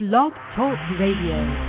Blog Talk Radio.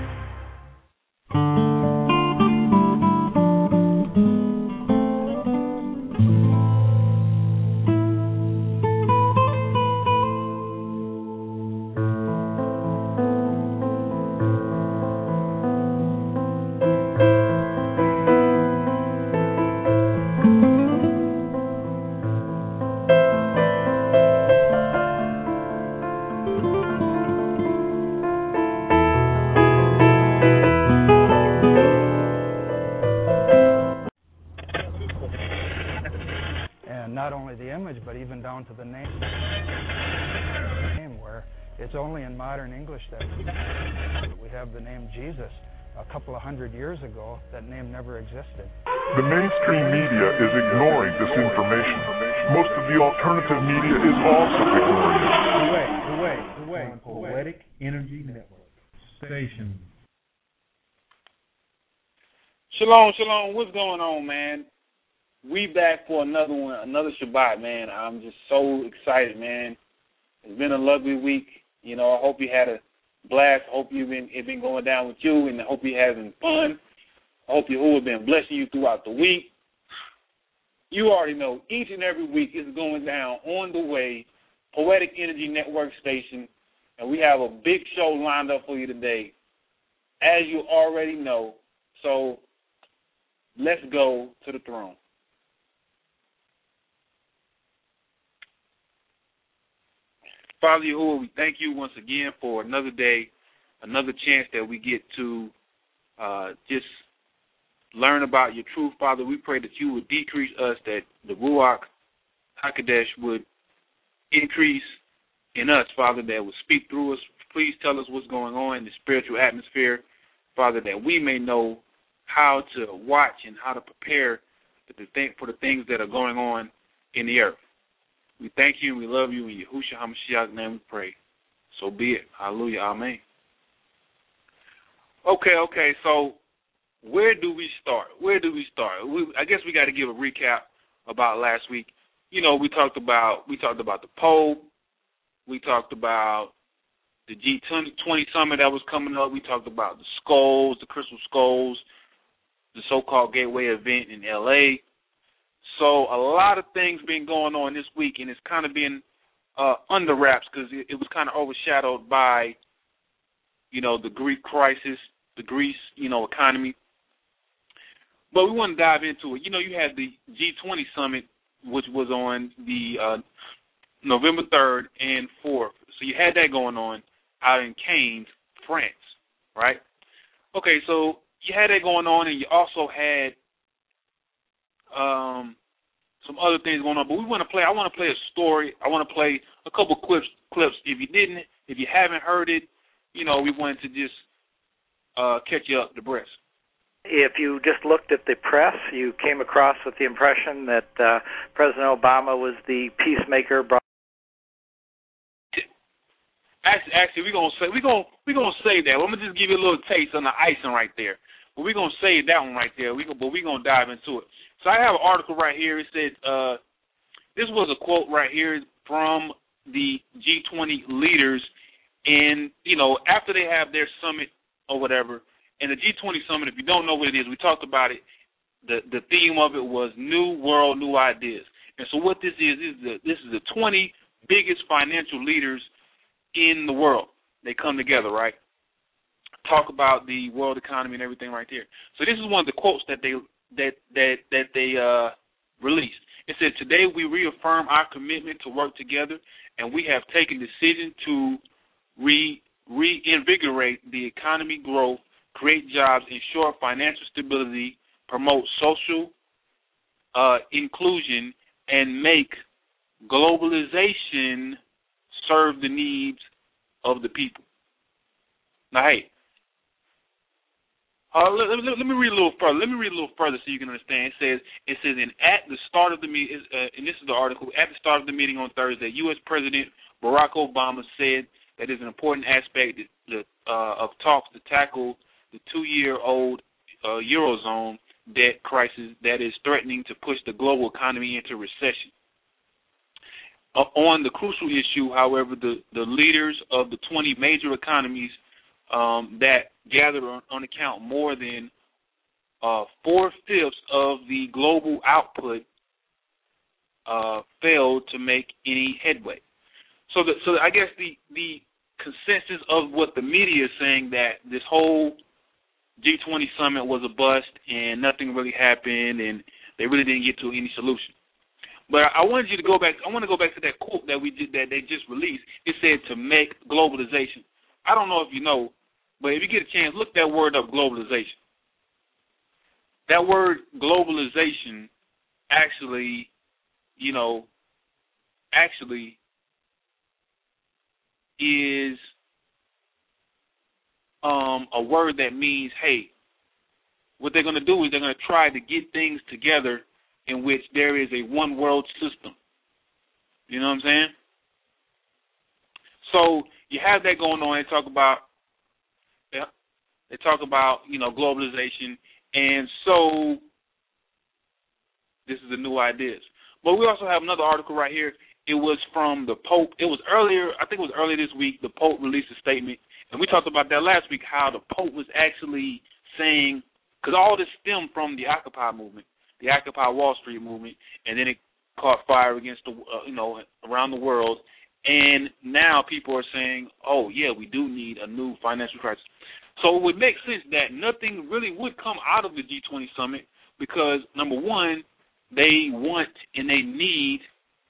To the name, where it's only in modern English that we have the name Jesus. A couple of hundred years ago, that name never existed. The mainstream media is ignoring this information. Most of the alternative media is also ignoring it. The way. Poetic Energy Network Station. Shalom. What's going on, man? We back for another one, another Shabbat, man. I'm just so excited, man. It's been a lovely week. You know, I hope you had a blast. I hope it's been going down with you, and I hope you're having fun. I hope Yahuwah has been blessing you throughout the week. You already know, each and every week is going down on the way, Poetic Energy Network Station, and we have a big show lined up for you today, as you already know. So let's go to the throne. Father Yahuwah, we thank you once again for another day, another chance that we get to just learn about your truth. Father, we pray that you would decrease us, that the Ruach HaKodesh would increase in us, Father, that would speak through us. Please tell us what's going on in the spiritual atmosphere, Father, that we may know how to watch and how to prepare for the things that are going on in the earth. We thank you and we love you. In Yahushua HaMashiach's name we pray. So be it. Hallelujah. Amen. Okay. So where do we start? I guess we got to give a recap about last week. You know, we talked about the Pope. We talked about the G20 summit that was coming up. We talked about the skulls, the crystal skulls, the so-called Gateway event in L.A., So a lot of things been going on this week, and it's kind of been under wraps because it was kind of overshadowed by, the Greek crisis, the Greece, economy. But we want to dive into it. You had the G20 summit, which was on the November 3rd and 4th. So you had that going on out in Cannes, France, right? Okay, so you had that going on, and you also had some other things going on, but I want to play a story. I want to play a couple clips. If you haven't heard it, we wanted to just catch you up the breast. If you just looked at the press, you came across with the impression that President Obama was the peacemaker. Actually, we're gonna say that. I'm gonna just give you a little taste on the icing right there. But we're gonna save that one right there. But we're gonna dive into it. So I have an article right here. It said, this was a quote right here from the G20 leaders. And, after they have their summit or whatever, and the G20 summit, if you don't know what it is, we talked about it. The theme of it was New World, New Ideas. And so what this is the 20 biggest financial leaders in the world. They come together, right? Talk about the world economy and everything right there. So this is one of the quotes that they released. It said, today we reaffirm our commitment to work together, and we have taken decision to reinvigorate the economy growth, create jobs, ensure financial stability, promote social inclusion, and make globalization serve the needs of the people. Now, hey, let me read a little further so you can understand. It says, and at the start of the meeting, and this is the article, at the start of the meeting on Thursday, U.S. President Barack Obama said that it's an important aspect of talks to tackle the 2-year-old Eurozone debt crisis that is threatening to push the global economy into recession. On the crucial issue, however, the leaders of the 20 major economies that gathered on account more than 4/5 of the global output failed to make any headway. So I guess the consensus of what the media is saying, that this whole G20 summit was a bust and nothing really happened and they really didn't get to any solution. But I wanted you to go back. I want to go back to that quote that they just released. It said to make globalization. I don't know if you know, but if you get a chance, look that word up, globalization. That word globalization actually is a word that means, hey, what they're going to do is they're going to try to get things together in which there is a one world system. You know what I'm saying? So you have that going on. They talk about globalization, and so this is the new ideas. But we also have another article right here. It was from the Pope. It was earlier, I think it was earlier this week, the Pope released a statement, and we talked about that last week, how the Pope was actually saying, because all this stemmed from the Occupy movement, the Occupy Wall Street movement, and then it caught fire against around the world, and now people are saying, oh yeah, we do need a new financial crisis. So it would make sense that nothing really would come out of the G20 summit because, number one, they want and they need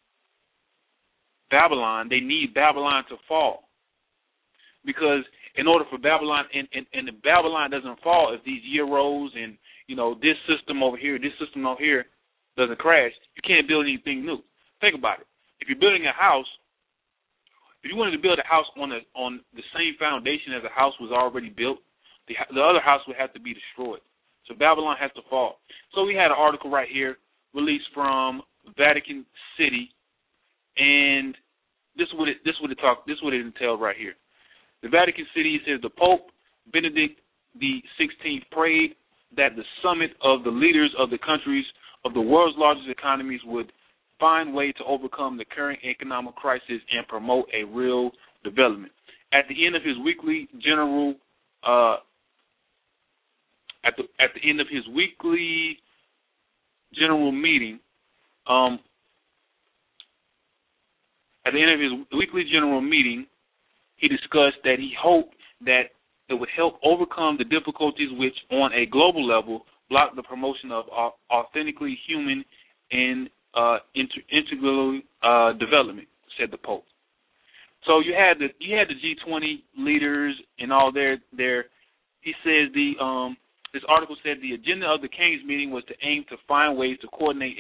Babylon. They need Babylon to fall. Because in order for Babylon, and if Babylon doesn't fall, if these euros and, this system over here, this system over here doesn't crash, you can't build anything new. Think about it. If you're building a house, if you wanted to build a house on the same foundation as a house was already built, the other house would have to be destroyed. So Babylon has to fall. So we had an article right here released from Vatican City, and this is what it entails right here. The Vatican City says the Pope Benedict the 16th prayed that the summit of the leaders of the countries of the world's largest economies would find way to overcome the current economic crisis and promote a real development. At the end of his weekly general meeting, he discussed that he hoped that it would help overcome the difficulties which, on a global level, block the promotion of authentically human and integral development, said the Pope. So you had the G20 leaders and all their. He says this article said the agenda of the Keynes meeting was to aim to find ways to coordinate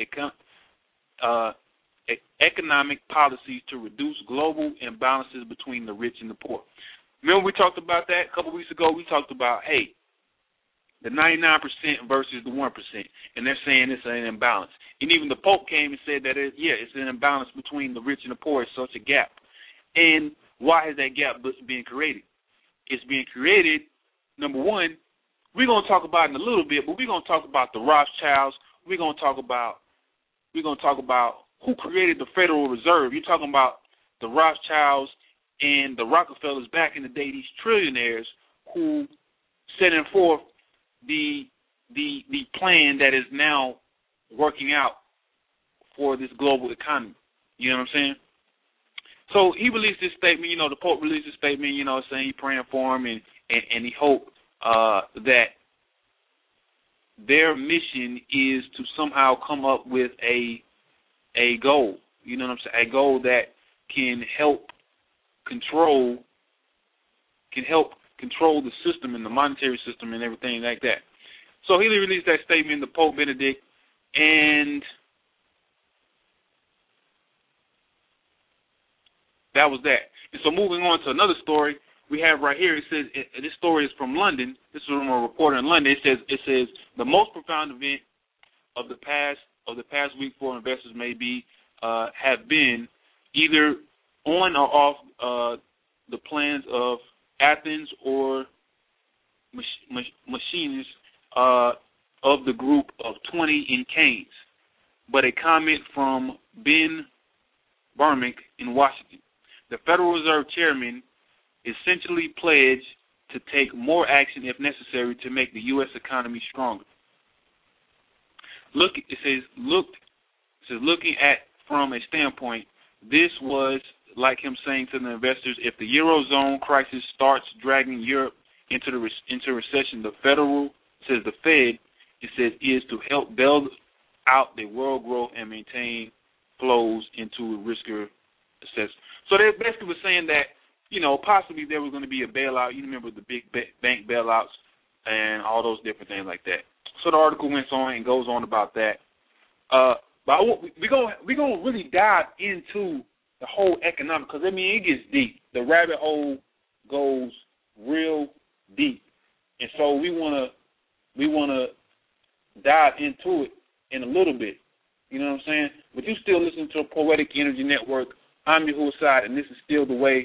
economic policies to reduce global imbalances between the rich and the poor. Remember we talked about that a couple weeks ago? We talked about, hey, the 99% versus the 1%, and they're saying it's an imbalance. And even the Pope came and said that, it's an imbalance between the rich and the poor. It's such a gap. And why has that gap being created? It's being created, number one, we're going to talk about it in a little bit, but we're going to talk about the Rothschilds. We're going to talk about who created the Federal Reserve. You're talking about the Rothschilds and the Rockefellers back in the day, these trillionaires who setting forth the plan that is now working out for this global economy. You know what I'm saying? So he released this statement, the Pope released this statement, saying he praying for him and he hoped that their mission is to somehow come up with a goal, you know what I'm saying, a goal that can help control the system and the monetary system and everything like that. So he released that statement, the Pope Benedict, and that was that. And so moving on to another story we have right here, it says this story is from London. This is from a reporter in London. It says the most profound event of the past week for investors may be have been either on or off the plans of Athens or machinists of the group of 20 in Keynes. But a comment from Ben Burbank in Washington. The Federal Reserve Chairman essentially pledged to take more action if necessary to make the U.S. economy stronger. Looking at from a standpoint, this was like him saying to the investors, if the Eurozone crisis starts dragging Europe into recession, the Fed, it says, is to help bail out the world growth and maintain flows into riskier assets. So they basically were saying that, possibly there was going to be a bailout. You remember the big bank bailouts and all those different things like that. So the article went on and goes on about that. But we're gonna really dive into the whole economic, because it gets deep. The rabbit hole goes real deep, and so we wanna dive into it in a little bit. You know what I'm saying? But you still listen to Poetic Energy Network. I'm Yahuwah Saad, and this is still the way.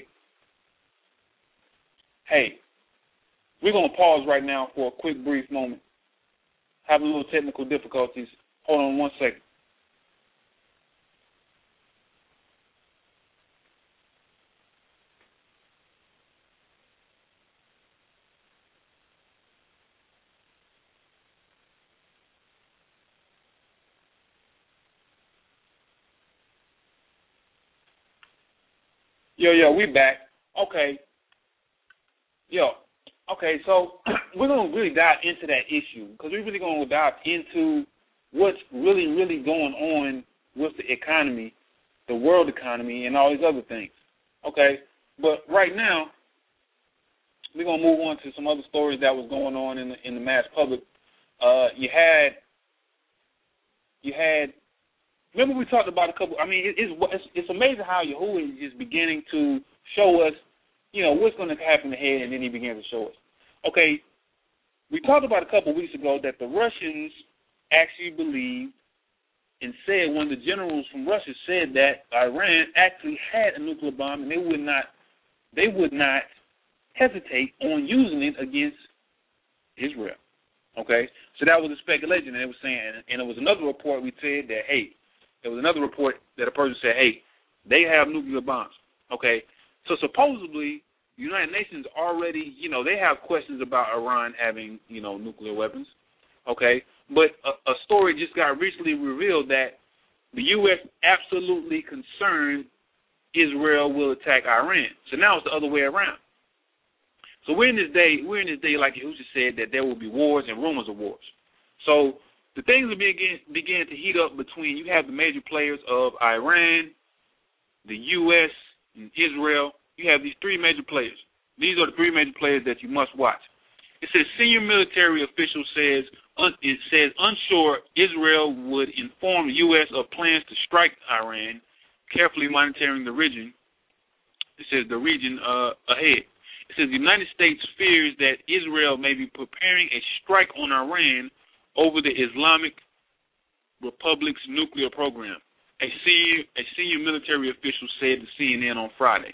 Hey, we're gonna pause right now for a quick, brief moment. Have a little technical difficulties. Hold on 1 second. Yo, we back. Okay. Okay, so we're going to really dive into that issue, because we're really going to dive into what's really, really going on with the economy, the world economy, and all these other things. Okay, but right now, we're going to move on to some other stories that was going on in the mass public. You had. Remember we talked about a couple. It's amazing how Yahuwah is beginning to show us, what's going to happen ahead, and then he begins to show us. Okay, we talked about a couple weeks ago that the Russians actually believed and said, one of the generals from Russia said that Iran actually had a nuclear bomb, and they would not hesitate on using it against Israel. Okay, so that was a speculation, and it was saying, and it was another report we said that, hey, there was another report that a person said, hey, they have nuclear bombs. Okay, so supposedly the United Nations already, they have questions about Iran having, nuclear weapons. Okay, but a story just got recently revealed that the U.S. absolutely concerned Israel will attack Iran. So now it's the other way around. So we're in this day, like Yahushua said, that there will be wars and rumors of wars. So the things will begin to heat up between, you have the major players of Iran, the U.S., and Israel. You have these three major players. These are the three major players that you must watch. It says senior military official says unsure Israel would inform the U.S. of plans to strike Iran, carefully monitoring the region. It says the region ahead. It says the United States fears that Israel may be preparing a strike on Iran over the Islamic Republic's nuclear program. A senior military official said to CNN on Friday.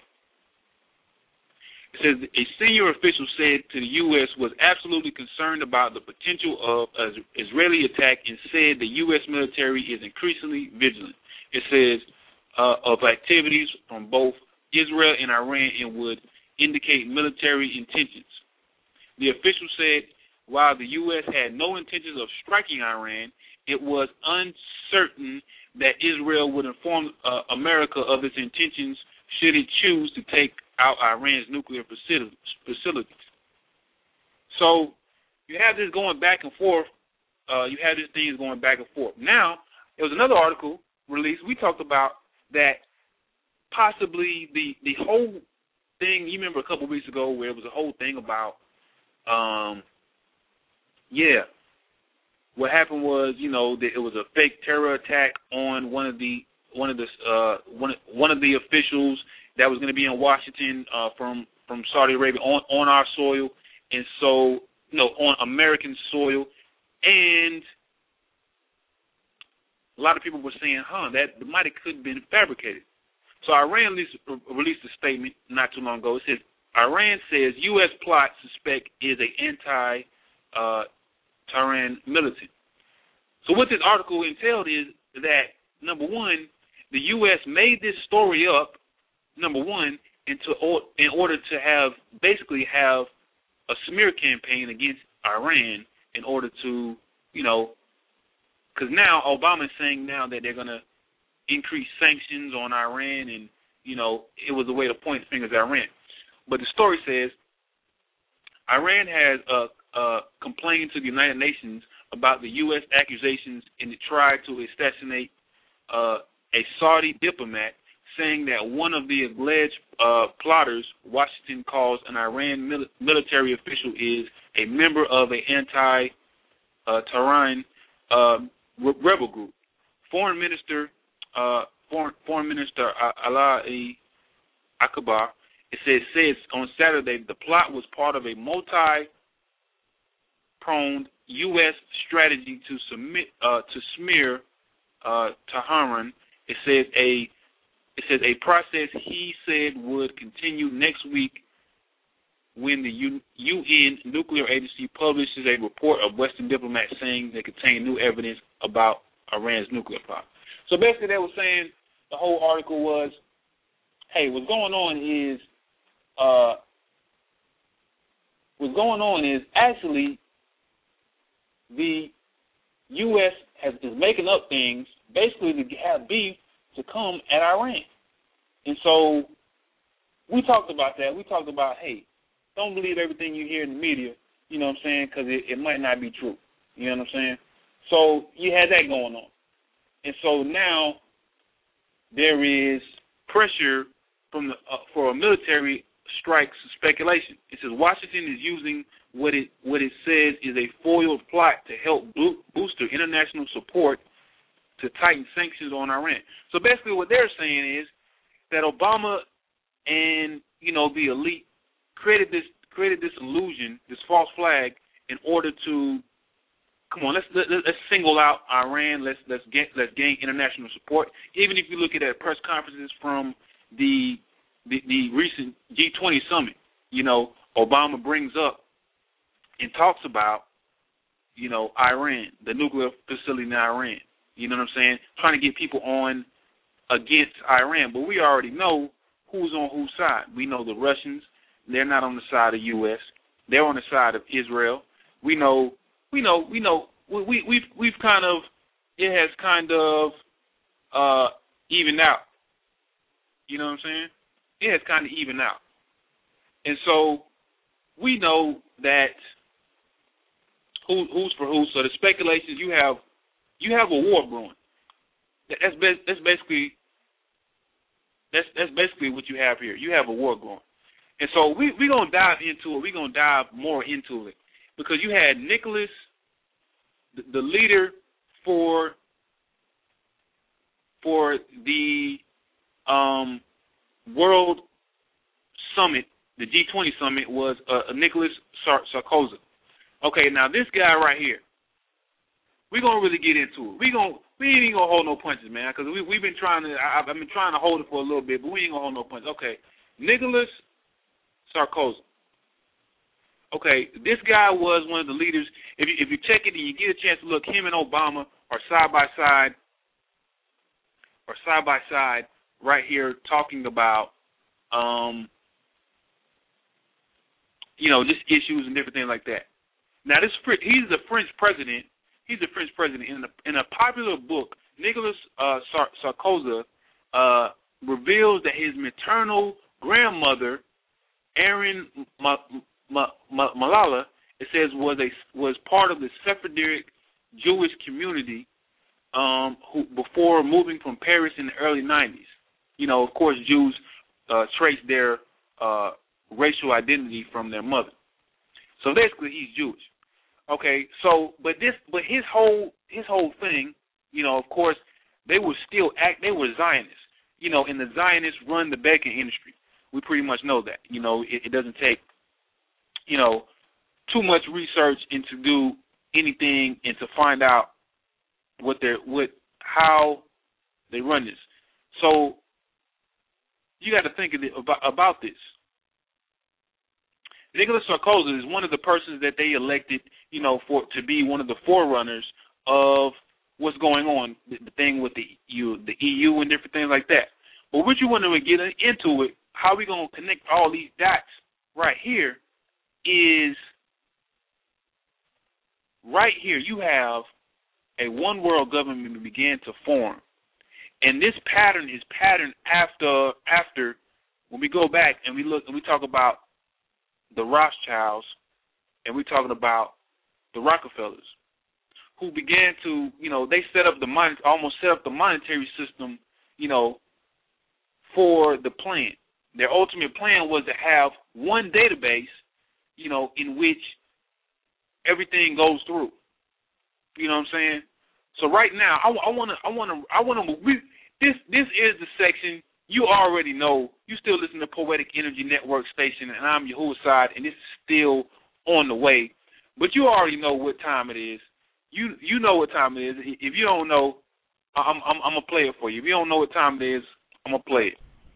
It says a senior official said to the U.S. was absolutely concerned about the potential of an Israeli attack and said the U.S. military is increasingly vigilant. It says of activities from both Israel and Iran and would indicate military intentions. The official said while the U.S. had no intentions of striking Iran, it was uncertain that Israel would inform America of its intentions should it choose to take out Iran's nuclear facilities. So you have this going back and forth. You have these things going back and forth. Now, there was another article released. We talked about that possibly the whole thing. You remember a couple of weeks ago where it was a whole thing about, what happened was, that it was a fake terror attack on one of the officials that was going to be in Washington from Saudi Arabia on our soil, and so on American soil, and a lot of people were saying, that might have could have been fabricated. So Iran released a statement not too long ago. It says Iran says U.S. plot suspect is an anti-Tehran militant. So what this article entailed is that, number one, the U.S. made this story up, number one, in order to have a smear campaign against Iran in order to, because now Obama is saying now that they're going to increase sanctions on Iran, and, it was a way to point fingers at Iran. But the story says Iran has complained to the United Nations about the U.S. accusations in the try to assassinate a Saudi diplomat, saying that one of the alleged plotters Washington calls an Iran military official is a member of an anti-Tehran rebel group. Foreign Minister Ali Akbar says on Saturday the plot was part of a multi-pronged U.S. strategy to smear Tehran. It says a process he said would continue next week when the UN nuclear agency publishes a report of Western diplomats saying they contain new evidence about Iran's nuclear plot. So basically they were saying, the whole article was, hey, what's going on is actually the U.S. is making up things basically to have beef to come at Iran. And so we talked about that. We talked about, hey, don't believe everything you hear in the media, you know what I'm saying, because it might not be true. You know what I'm saying? So you had that going on. And so now there is pressure for a military strike speculation. It says Washington is using what it says is a foiled plot to help boost international support to tighten sanctions on Iran. So basically what they're saying is that Obama and, the elite created this illusion, this false flag, in order to, come on, let's single out Iran, let's gain international support. Even if you look at press conferences from the recent G20 summit, Obama brings up and talks about, Iran, the nuclear facility in Iran. You know what I'm saying? Trying to get people on against Iran. But we already know who's on whose side. We know the Russians, they're not on the side of the U.S. They're on the side of Israel. We've kind of, it has kind of evened out. You know what I'm saying? It has kind of evened out. And so we know that who's for who. So the speculations, you have a war brewing. That's basically what you have here. You have a war going. And so we're going to dive into it. We're going to dive more into it. Because you had Nicholas, the leader for the World Summit, the G20 Summit, was Nicholas Sarkozy. Okay, now this guy right here, we're going to really get into it. We ain't even going to hold no punches, man, because we've been trying to, I've been trying to hold it for a little bit, but we ain't going to hold no punches. Okay, Nicholas Sarkozy. Okay, this guy was one of the leaders. If you check it and you get a chance to look, him and Obama are side by side right here talking about, just issues and different things like that. Now, he's the French president. He's the French president. In a popular book, Nicolas Sarkozy reveals that his maternal grandmother, Erin Malala, it says was part of the Sephardic Jewish community who before moving from Paris in the early 90s. Of course, Jews trace their racial identity from their mother. So basically, he's Jewish. Okay, so but his whole thing, of course, they were Zionists. And the Zionists run the banking industry. We pretty much know that. It doesn't take, too much research into do anything and to find out how they run this. So you got to think about this. Nicolas Sarkozy is one of the persons that they elected, to be one of the forerunners of what's going on, the thing with the EU and different things like that. But what you want to get into it, how we going to connect all these dots right here is right here you have a one world government began to form. And this pattern is patterned after when we go back and we look and we talk about the Rothschilds and we're talking about the Rockefellers, who began to, they almost set up the monetary system, for the plan. Their ultimate plan was to have one database, in which everything goes through. You know what I'm saying? So right now, this is the section you already know. You still listen to Poetic Energy Network Station, and I'm Yahuwah Side, and this is still on the way. But you already know what time it is. You know what time it is. If you don't know, I'm gonna play it for you. If you don't know what time it is, I'm gonna play it.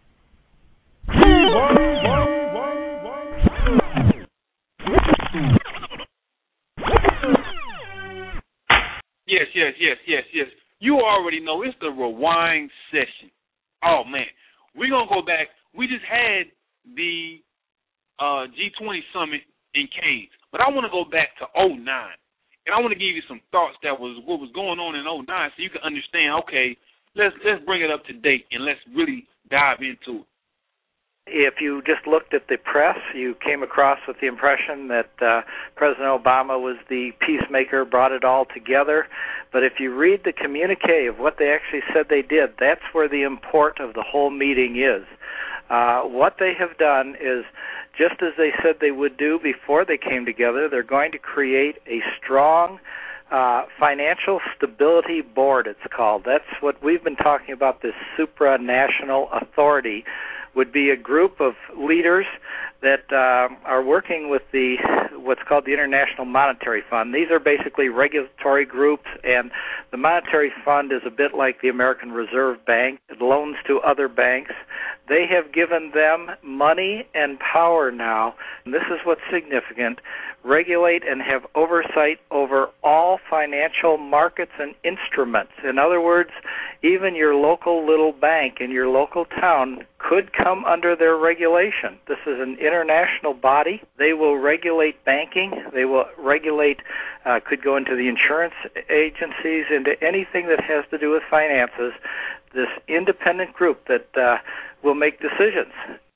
Yes. You already know it's the rewind session. Oh man, we're gonna go back. We just had the G20 summit in Caves, but I want to go back to 2009, and I want to give you some thoughts what was going on in 2009, so you can understand. Okay, let's bring it up to date and let's really dive into it. If you just looked at the press, you came across with the impression that President Obama was the peacemaker, brought it all together. But if you read the communique of what they actually said they did, that's where the import of the whole meeting is. What they have done is, just as they said they would do before they came together, they're going to create a strong financial stability board, it's called. That's what we've been talking about, this supranational authority would be a group of leaders that are working with what's called the International Monetary Fund. These are basically regulatory groups, and the Monetary Fund is a bit like the American Reserve Bank. It loans to other banks. They have given them money and power now, and this is what's significant, regulate and have oversight over all financial markets and instruments. In other words, even your local little bank in your local town could come under their regulation. This is an international body. They will regulate banking. They will regulate, could go into the insurance agencies, into anything that has to do with finances. This independent group that will make decisions.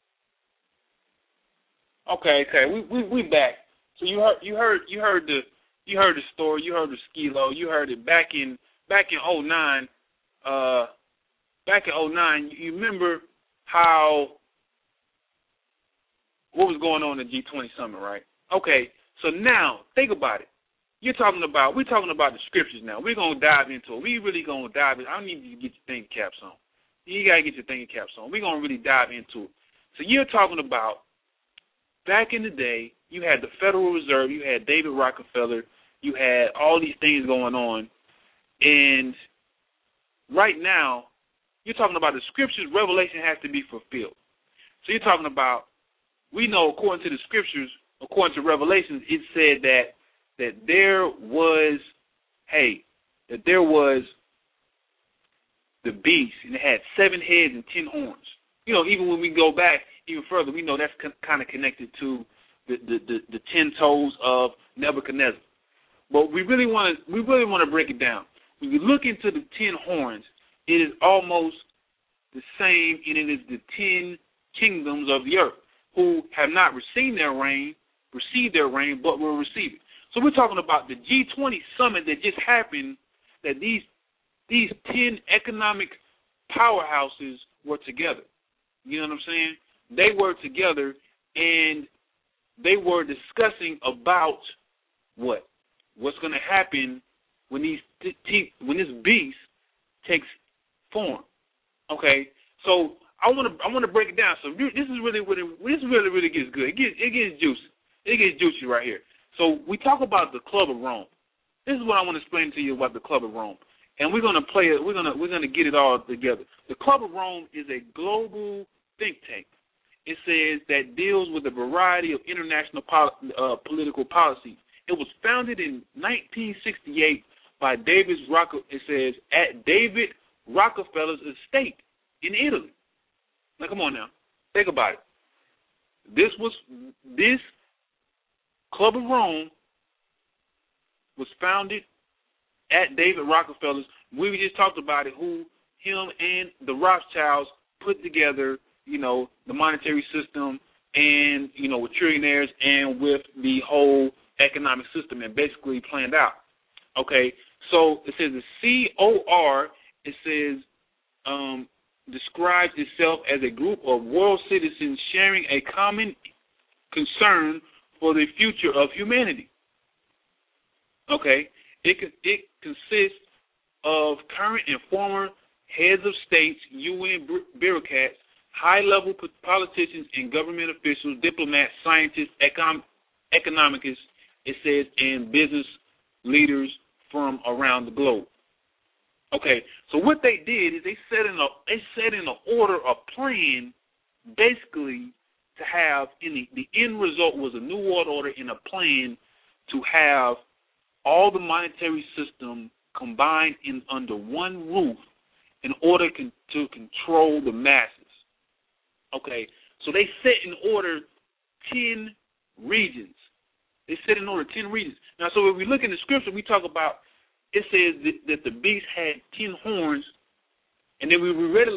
Okay. We back. So you heard the story. You heard the skilo. You heard it back in 2009. Back in 2009, you remember what was going on at the G20 summit, right? Okay, so now think about it. We're talking about the scriptures now. We're gonna dive into it. We really gonna dive in. I need you to get your thinking caps on. You gotta get your thinking caps on. We're gonna really dive into it. So you're talking about back in the day, you had the Federal Reserve, you had David Rockefeller, you had all these things going on, and right now, you're talking about the scriptures, revelation has to be fulfilled. So you're talking about, we know according to the scriptures, according to Revelations, it said that there was the beast, and it had 7 heads and 10 horns. Even when we go back even further, we know that's kind of connected to the 10 toes of Nebuchadnezzar. But we really want to break it down. When you look into the 10 horns, it is almost the same, and it is the 10 kingdoms of the earth who have not received their reign, but will receive it. So we're talking about the G20 summit that just happened, that these 10 economic powerhouses were together. You know what I'm saying? They were together, and they were discussing about what's going to happen when this beast takes form. Okay, so I want to break it down. So this really gets good. It gets juicy. It gets juicy right here. So we talk about the Club of Rome. This is what I want to explain to you about the Club of Rome, and we're gonna play it. We're gonna get it all together. The Club of Rome is a global think tank. It says that deals with a variety of international political policies. It was founded in 1968 by David at David Rockefeller's estate in Italy. Now, come on now. Think about it. This Club of Rome was founded at David Rockefeller's. We just talked about it, him and the Rothschilds put together, the monetary system and, with trillionaires and with the whole economic system and basically planned out. Okay, so it says the COR, it says, describes itself as a group of world citizens sharing a common concern for the future of humanity. Okay, it consists of current and former heads of states, UN bureaucrats, high-level politicians and government officials, diplomats, scientists, economists, it says, and business leaders from around the globe. Okay, so what they did is they set in a order, a plan, basically to have the end result was a new world order and a plan to have all the monetary system combined under one roof in order to control the masses. Okay, so they set in order 10 regions. They set in order 10 regions. Now, so if we look in the scripture, we talk about, it says that the beast had 10 horns, and then we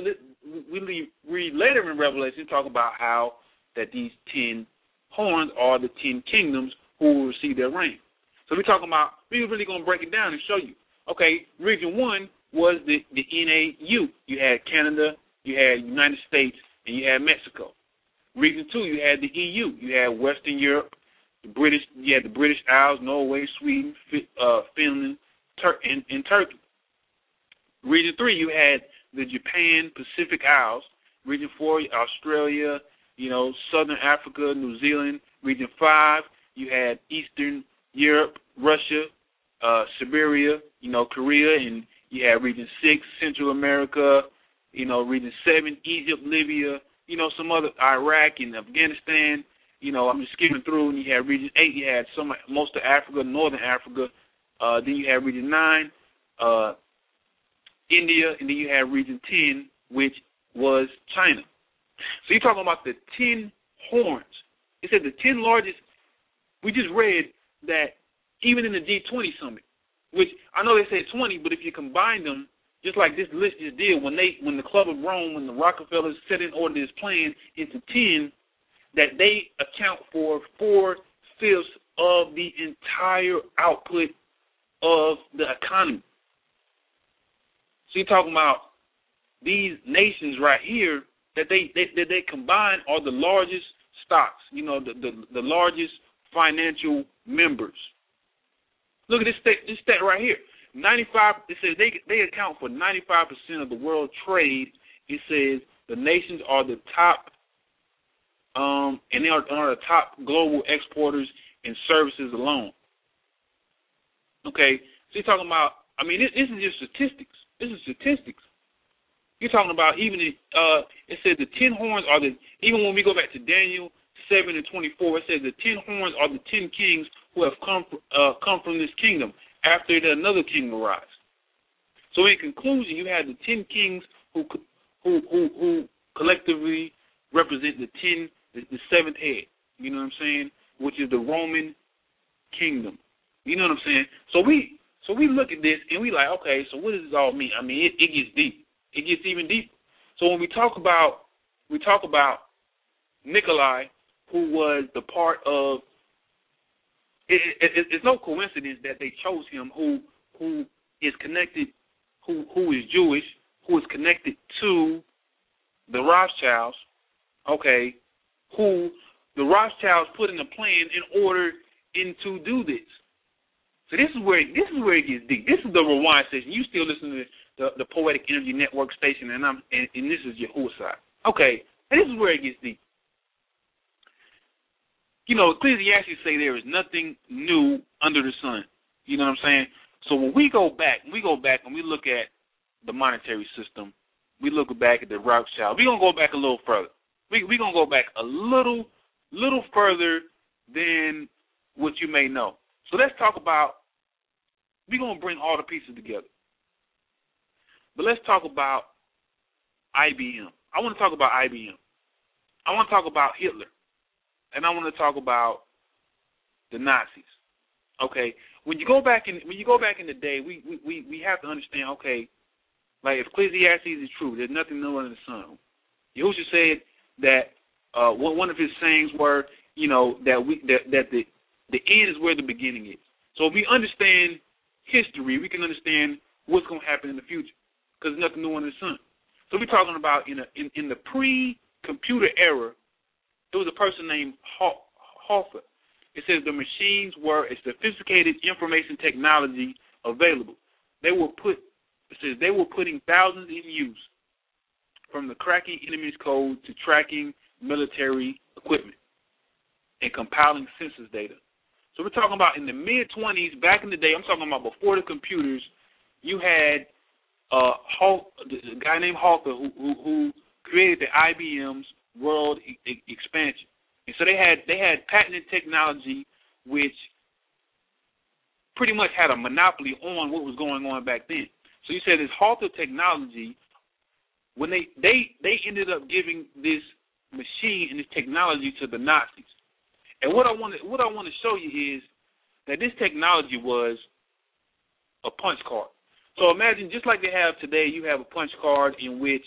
read later in Revelation, talk about how that these 10 horns are the 10 kingdoms who will receive their reign. So we're really going to break it down and show you. Okay, region 1 was the NAU. You had Canada, you had United States, and you had Mexico. Region 2, you had the EU. You had Western Europe, you had the British Isles, Norway, Sweden, Finland, and Turkey. Region 3, you had the Japan, Pacific Isles. Region 4, Australia, Southern Africa, New Zealand. Region 5, you had Eastern Europe, Russia, Siberia, Korea, and you had Region 6, Central America, Region 7, Egypt, Libya, some other, Iraq and Afghanistan. I'm just skipping through, and you had Region 8, you had most of Africa, Northern Africa. Then you had Region 9, India, and then you had Region 10, which was China. So you're talking about the 10 horns. It said the 10 largest. We just read that even in the G20 summit, which I know they say 20, but if you combine them, just like this list just did, when the Club of Rome, when the Rockefellers set in order this plan into 10, that they account for 4/5 of the entire output of the economy. So you're talking about these nations right here that they combine are the largest stocks, the largest financial members. Look at this stat right here. 95. It says they account for 95% of the world trade. It says the nations are the top, and they are the top global exporters in services alone. Okay, so you're talking about. This is just statistics. This is statistics. You're talking about even it says the 10 horns are even when we go back to Daniel 7:24, it says the 10 horns are the 10 kings who have come from this kingdom. After that, another king arise. So in conclusion, you have the 10 kings who collectively represent the seventh head. You know what I'm saying? Which is the Roman kingdom. You know what I'm saying? So we look at this and we like, okay, so what does this all mean? It gets deep. It gets even deeper. So when we talk about Nikolai, who was the part of. It's no coincidence that they chose him, who is connected, who is Jewish, who is connected to the Rothschilds. Okay, who the Rothschilds put in a plan in order to do this. So this is where it gets deep. This is the Rewind station. You still listen to the Poetic Energy Network station, and this is Yahushua. Okay, and this is where it gets deep. Ecclesiastes say there is nothing new under the sun. You know what I'm saying? So when we go back and we look at the monetary system, we look back at the Rothschild. We're going to go back a little further. We're going to go back a little further than what you may know. So let's talk about We're going to bring all the pieces together. But let's talk about IBM. I want to talk about IBM. I want to talk about Hitler. And I want to talk about the Nazis. Okay? When you go back in the day, we have to understand, okay, like if Ecclesiastes is true, there's nothing new under the sun. Yahushua said that one of his sayings were, that the end is where the beginning is. So if we understand history, we can understand what's going to happen in the future, because there's nothing new under the sun. So we're talking about in the pre-computer era, there was a person named Hofer. It says the machines were a sophisticated information technology available. They were putting thousands in use, from the cracking enemy's code to tracking military equipment and compiling census data. So we're talking about in the mid-20s, back in the day, I'm talking about before the computers, you had a guy named Hofer who created the IBM's world expansion. And so they had patented technology which pretty much had a monopoly on what was going on back then. So you said this Hofer technology, when they ended up giving this machine and this technology to the Nazis. And what I want to show you is that this technology was a punch card. So imagine, just like they have today, you have a punch card in which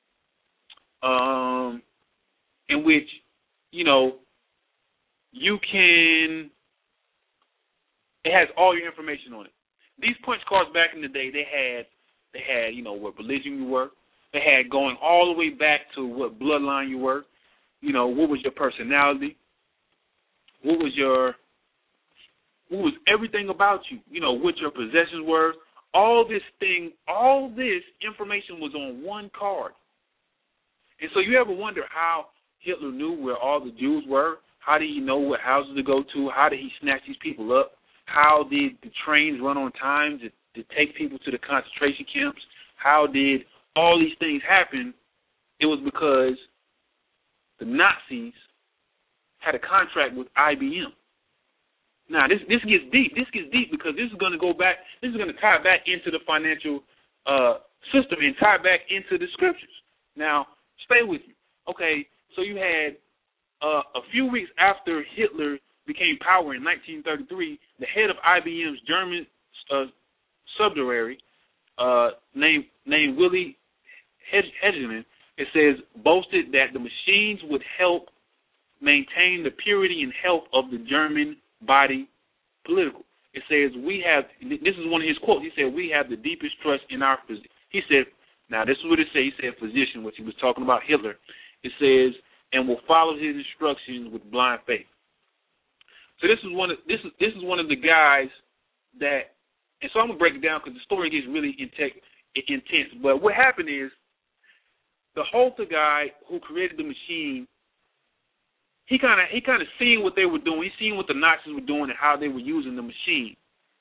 you can. It has all your information on it. These punch cards back in the day, they had what religion you were. They had going all the way back to what bloodline you were. What was your personality? What was everything about you? What your possessions were. All this information was on one card. And so you ever wonder how Hitler knew where all the Jews were? How did he know what houses to go to? How did he snatch these people up? How did the trains run on time to take people to the concentration camps? How did all these things happen? It was because the Nazis had a contract with IBM. Now, this gets deep. This gets deep because this is going to go back. This is going to tie back into the financial system and tie back into the scriptures. Now, stay with me. Okay, so you had a few weeks after Hitler became power in 1933, the head of IBM's German subsidiary, named Willy Hegeman, it says, boasted that the machines would help maintain the purity and health of the German body political. It says, this is one of his quotes, he said, we have the deepest trust in our physician. He said, now this is what it says, he said physician, which he was talking about Hitler. It says, and will follow his instructions with blind faith. So this is one of the guys that, and so I'm gonna break it down because the story gets really intense. But what happened is, the Hofer guy who created the machine, he kind of seen what they were doing. He seen what the Nazis were doing and how they were using the machine.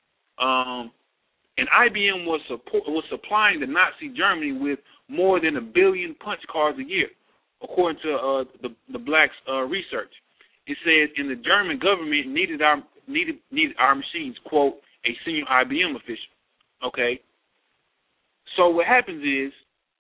And IBM was supplying the Nazi Germany with more than 1 billion punch cards a year, according to the Black's research. It says, and the German government needed our machines, quote, a senior IBM official. Okay. So what happens is,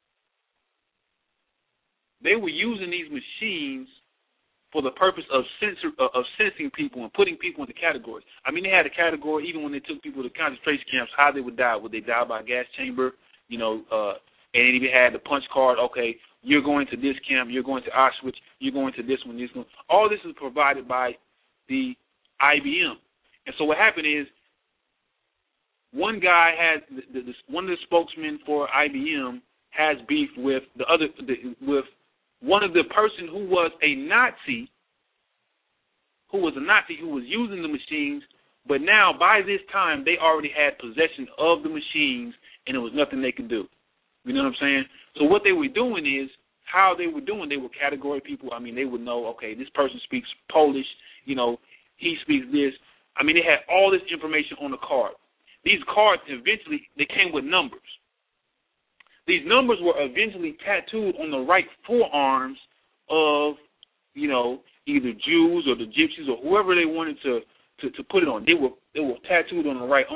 they were using these machines for the purpose of sensing people and putting people into categories. I mean, they had a category even when they took people to concentration camps, how they would die. Would they die by gas chamber? And even had the punch card. Okay, you're going to this camp. You're going to Auschwitz. You're going to this one. This one. All this is provided by the IBM. And so what happened is, one guy has one of the spokesmen for IBM has beef with with one of the person who was a Nazi, who was using the machines, but now by this time they already had possession of the machines and there was nothing they could do. You know what I'm saying? So what they were doing is, how they were doing, they would categorize people. I mean, they would know, okay, this person speaks Polish, he speaks this. I mean, they had all this information on the card. These cards eventually, they came with numbers. These numbers were eventually tattooed on the right forearms of, either Jews or the Gypsies or whoever they wanted to put it on. They were tattooed on the right arm.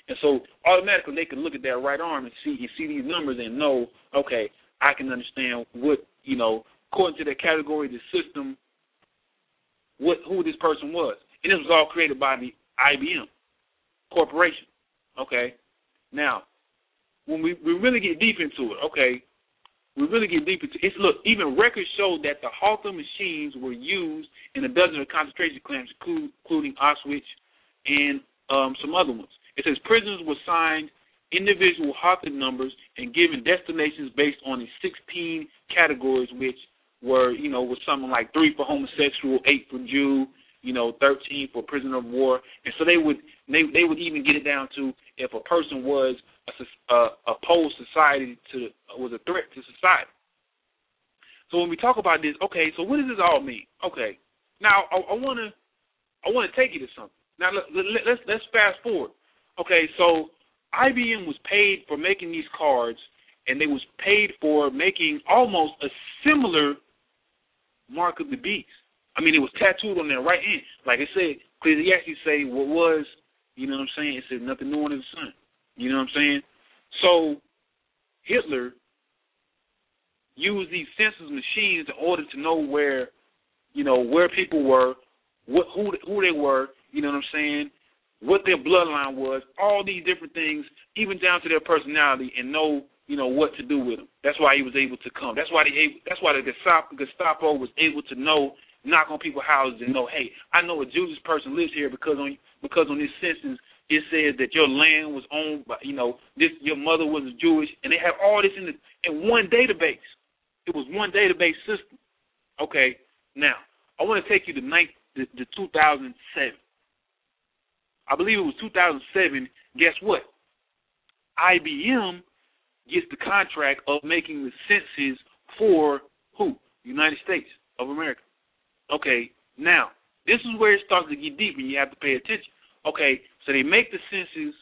And so automatically they can look at that right arm and see these numbers and know, okay, I can understand what, according to that category, the system, who this person was. And this was all created by the IBM Corporation. Okay? Now, when we really get deep into it, okay, it's, look, even records show that the Halter machines were used in a dozen of concentration camps, including Auschwitz and some other ones. It says prisoners were signed individual Halter numbers and given destinations based on the 16 categories, which were, was something like 3 for homosexual, 8 for Jew, 13 for prisoner of war. And so they would even get it down to if a person was opposed society was a threat to society. So when we talk about this, okay, so what does this all mean? Okay, now I want to take you to something. Now let's fast forward. Okay, so IBM was paid for making these cards, and they was paid for making almost a similar mark of the beast. I mean, it was tattooed on their right hand. Like I said, Ecclesiastes say what was, you know what I'm saying? It said nothing new under the sun. You know what I'm saying? So Hitler used these census machines in order to know where people were, who they were, you know what I'm saying, what their bloodline was, all these different things, even down to their personality, and know, what to do with them. That's why he was able to come. That's why the Gestapo was able to know, knock on people's houses and know, hey, I know a Jewish person lives here because on this census it says that your land was owned by, your mother was Jewish, and they have all this in one database. It was one database system. Okay, now I want to take you to 2007. I believe it was 2007. Guess what? IBM gets the contract of making the census for who? United States of America. Okay, now, this is where it starts to get deep and you have to pay attention. Okay, so they make the census.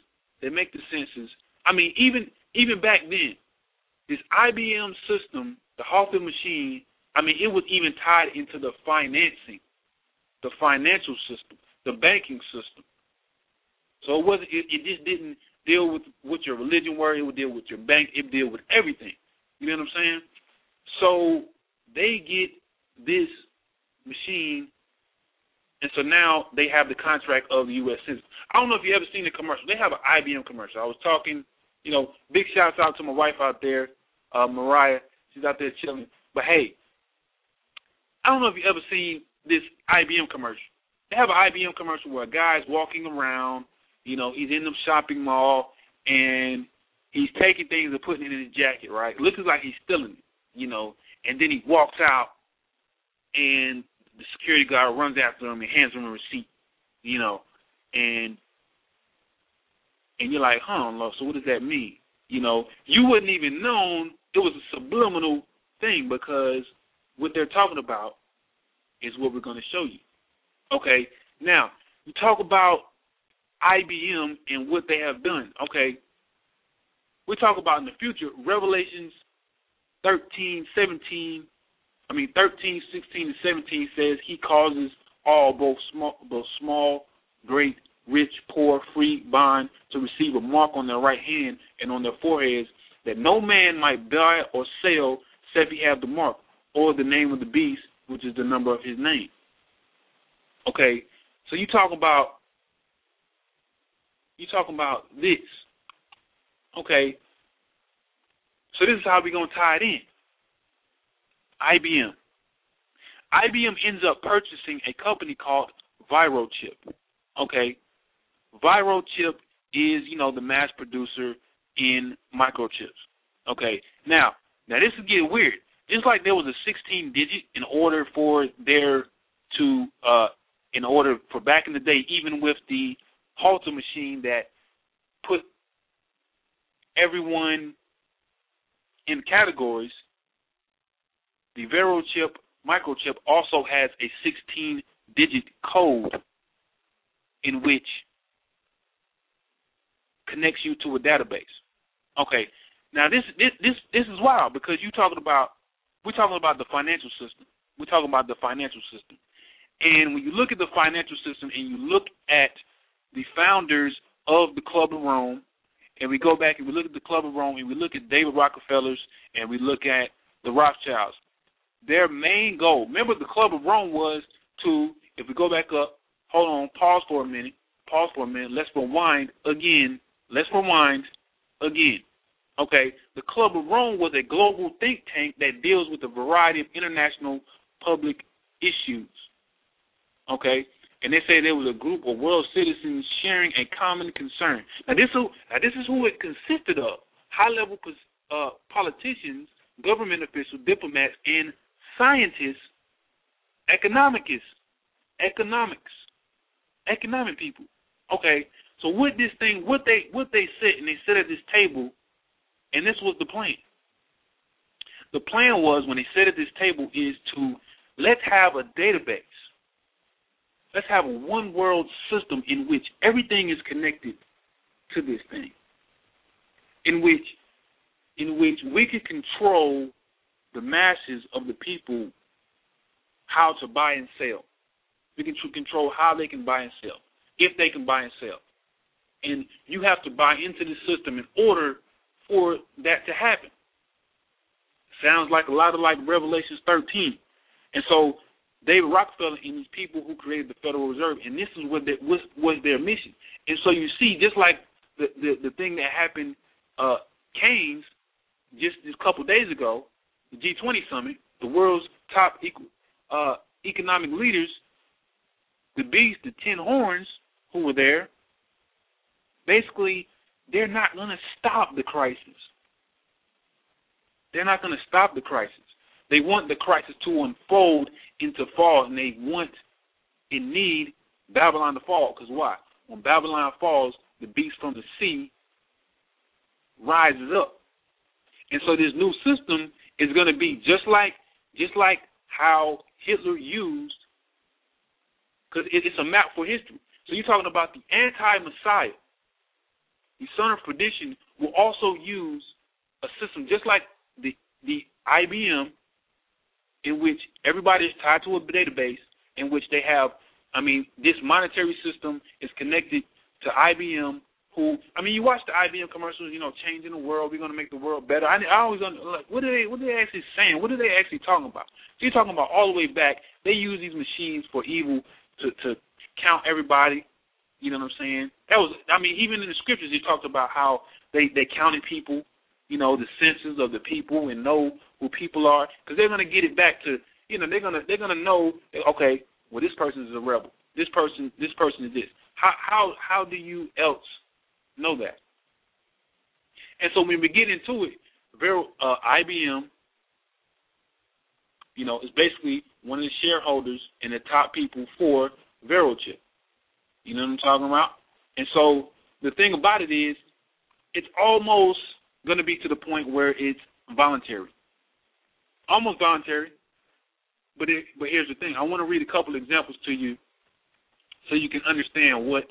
I mean, even back then, this IBM system, the Halter machine, I mean, it was even tied into the financing, the financial system, the banking system. So it just didn't deal with what your religion were. It would deal with your bank. It would deal with everything. You know what I'm saying? So they get this machine, and so now they have the contract of the U.S. Census. I don't know if you ever seen the commercial. They have an IBM commercial. I was talking, big shouts out to my wife out there, Mariah. She's out there chilling. But, hey, I don't know if you ever seen this IBM commercial. They have an IBM commercial where a guy's walking around, he's in the shopping mall, and he's taking things and putting it in his jacket, right? It looks like he's stealing it, and then he walks out, and the security guard runs after him and hands him a receipt, and you're like, so what does that mean? You wouldn't even known it was a subliminal thing because what they're talking about is what we're going to show you. Okay, now, you talk about IBM and what they have done. Okay, we talk about in the future, Revelations 13, 16, and 17 says he causes all, both small, great, rich, poor, free, bond, to receive a mark on their right hand and on their foreheads, that no man might buy or sell except he have the mark or the name of the beast, which is the number of his name. Okay, so you talk about this. Okay, so this is how we're going to tie it in. IBM ends up purchasing a company called ViroChip. Okay, ViroChip is, the mass producer in microchips. Okay, now this is getting weird. Just like there was a 16-digit in order for back in the day, even with the Halter machine that put everyone in categories, the ViroChip microchip also has a 16-digit code in which connects you to a database. Okay, now this is wild because we're talking about the financial system. We're talking about the financial system. And when you look at the financial system and you look at the founders of the Club of Rome, and we go back and we look at the Club of Rome, and we look at David Rockefellers, and we look at the Rothschilds, their main goal, remember the Club of Rome was to, if we go back up, hold on, pause for a minute, let's rewind again. Okay, the Club of Rome was a global think tank that deals with a variety of international public issues. Okay, and they say there was a group of world citizens sharing a common concern. Now this is who it consisted of: high-level politicians, government officials, diplomats, and scientists, economic people. Okay, so with this thing, what they sit and they sit at this table, and this was the plan. The plan was, when they sat at this table, is to let's have a database. Let's have a one-world system in which everything is connected to this thing, in which we can control the masses of the people, how to buy and sell. We can control how they can buy and sell, if they can buy and sell. And you have to buy into the system in order for that to happen. Sounds like a lot of like Revelation 13. And so David Rockefeller and these people who created the Federal Reserve, and this is what was their mission. And so you see, just like the thing that happened, Keynes, just a couple days ago, the G20 summit, the world's top economic leaders, the beast, the 10 horns who were there, basically, they're not going to stop the crisis. They're not going to stop the crisis. They want the crisis to unfold into fall, and they want and need Babylon to fall. Because why? When Babylon falls, the beast from the sea rises up. And so this new system is going to be just like how Hitler used, because it's a map for history. So you're talking about the anti-Messiah. The son of perdition will also use a system just like the IBM, in which everybody is tied to a database, in which they have, this monetary system is connected to IBM, you watch the IBM commercials, changing the world, we're going to make the world better. I always like, what are they actually saying? What are they actually talking about? So you're talking about all the way back, they use these machines for evil to count everybody. You know what I'm saying? That was, even in the scriptures, he talked about how they counted people, the census of the people, and know who people are, because they're going to get it back to, they're going to know, okay, well, this person is a rebel. This person is this. How do you else know that? And so when we get into it, IBM, is basically one of the shareholders and the top people for VeroChip. You know what I'm talking about? And so the thing about it is, it's almost going to be to the point where it's voluntary. Almost voluntary. But here's the thing. I want to read a couple examples to you so you can understand what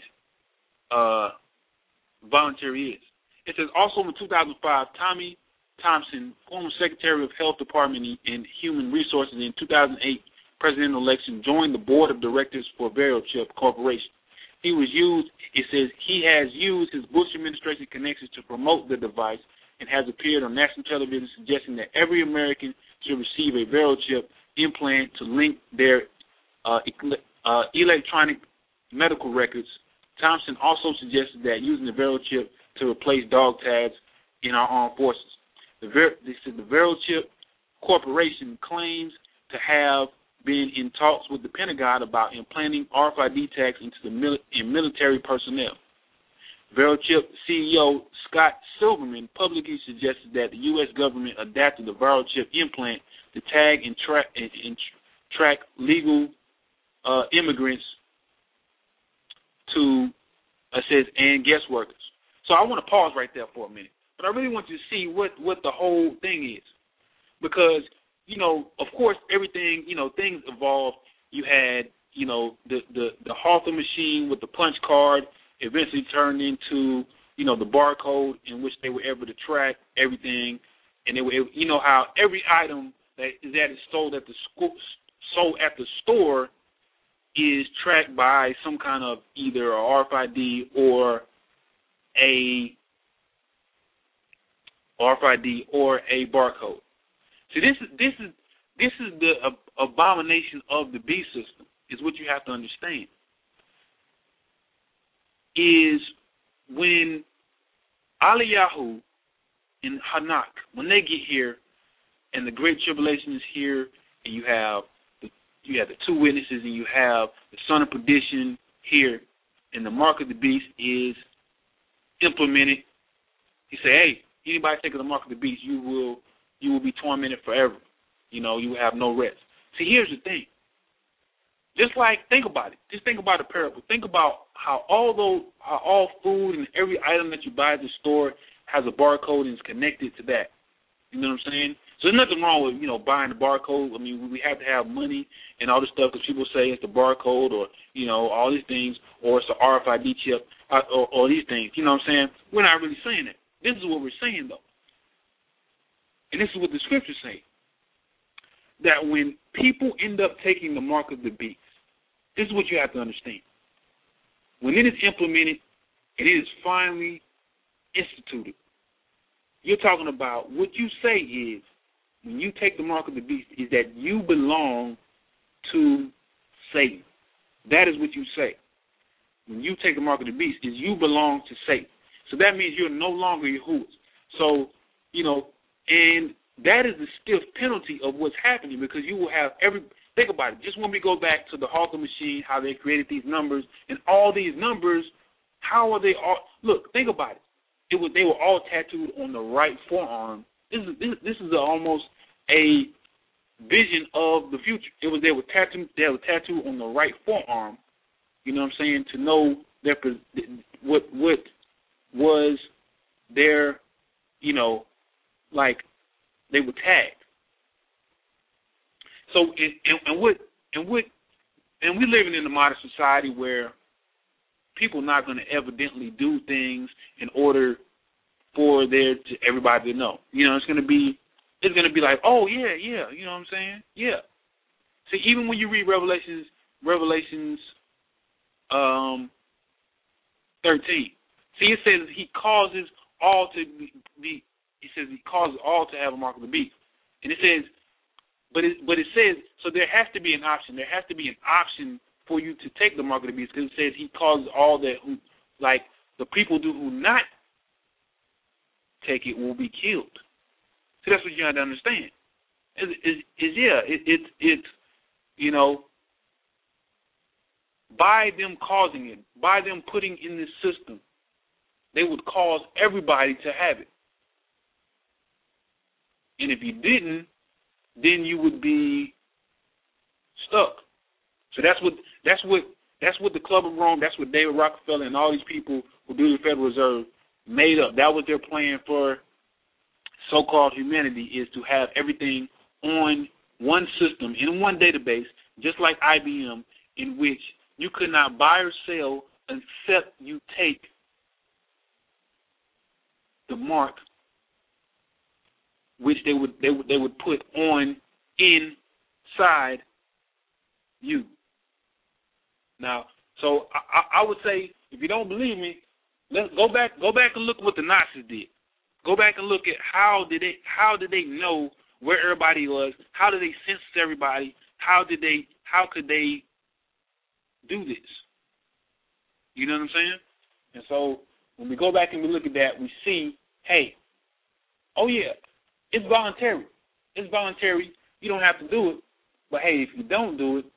voluntary is. It says, also in 2005, Tommy Thompson, former Secretary of Health Department and Human Resources in 2008 presidential election, joined the board of directors for VeroChip Corporation. He has used his Bush administration connections to promote the device and has appeared on national television suggesting that every American should receive a VeroChip implant to link their electronic medical records. Thompson also suggested that using the VeroChip to replace dog tags in our armed forces. The VeroChip Corporation claims to have been in talks with the Pentagon about implanting RFID tags into military personnel. VeroChip CEO Scott Silverman publicly suggested that the U.S. government adapted the VeroChip implant to tag and track legal immigrants to, and guest workers. So I want to pause right there for a minute. But I really want you to see what the whole thing is. Because, of course, everything, things evolved. You had, the Hawthorne machine with the punch card eventually turned into, the barcode in which they were able to track everything. And they were able, how every item that is sold at the store is tracked by some kind of either a RFID or a RFID or a barcode. See, this is the abomination of the beast system, is what you have to understand. Is when Eliyahu and Hanak, when they get here, and the Great Tribulation is here, and you have the two witnesses, and you have the son of perdition here, and the mark of the beast is implemented. He said, "Hey, anybody taking the mark of the beast, you will be tormented forever. You will have no rest." See, here's the thing. Just like, think about it. Just think about the parable. Think about how all food and every item that you buy at the store has a barcode and is connected to that. You know what I'm saying? So there's nothing wrong with, buying the barcode. I mean, we have to have money and all this stuff because people say it's the barcode or, all these things, or it's the RFID chip or these things. You know what I'm saying? We're not really saying that. This is what we're saying, though. And this is what the scriptures say. That when people end up taking the mark of the beast, this is what you have to understand. When it is implemented and it is finally instituted, you're talking about what you say is, when you take the mark of the beast, is that you belong to Satan. That is what you say. When you take the mark of the beast, is you belong to Satan. So that means you're no longer Yahuwah. So, and that is the stiff penalty of what's happening, because you will have think about it. Just when we go back to the Hawker machine, how they created these numbers, and all these numbers, how are they all? Look, think about it. They were all tattooed on the right forearm. This is almost a vision of the future. They were tattooed on the right forearm. You know what I'm saying? To know what was their, like they were tagged. So and we living in a modern society where people not going to evidently do things in order for everybody to know. It's going to be like, oh yeah, you know what I'm saying? Yeah. See, even when you read Revelations 13, see, it says he causes all to be. He says he causes all to have a mark of the beast, and it says, but it says, so there has to be an option. There has to be an option for you to take the mark of the beast, because it says he causes all that who, like the people who not take it, will be killed. So that's what you have to understand. It's by them causing it, by them putting in this system, they would cause everybody to have it. And if you didn't, then you would be stuck. So that's what the Club of Rome, that's what David Rockefeller and all these people who do the Federal Reserve made up. That was their plan for so-called humanity, is to have everything on one system, in one database, just like IBM, in which you could not buy or sell except you take the mark, which they would put on inside you. Now, so I would say, if you don't believe me, let's go back and look what the Nazis did. Go back and look at how did they know where everybody was? How did they census everybody? How could they do this? You know what I'm saying? And so when we go back and we look at that, we see, hey, oh yeah, it's voluntary. It's voluntary. You don't have to do it. But hey, if you don't do it,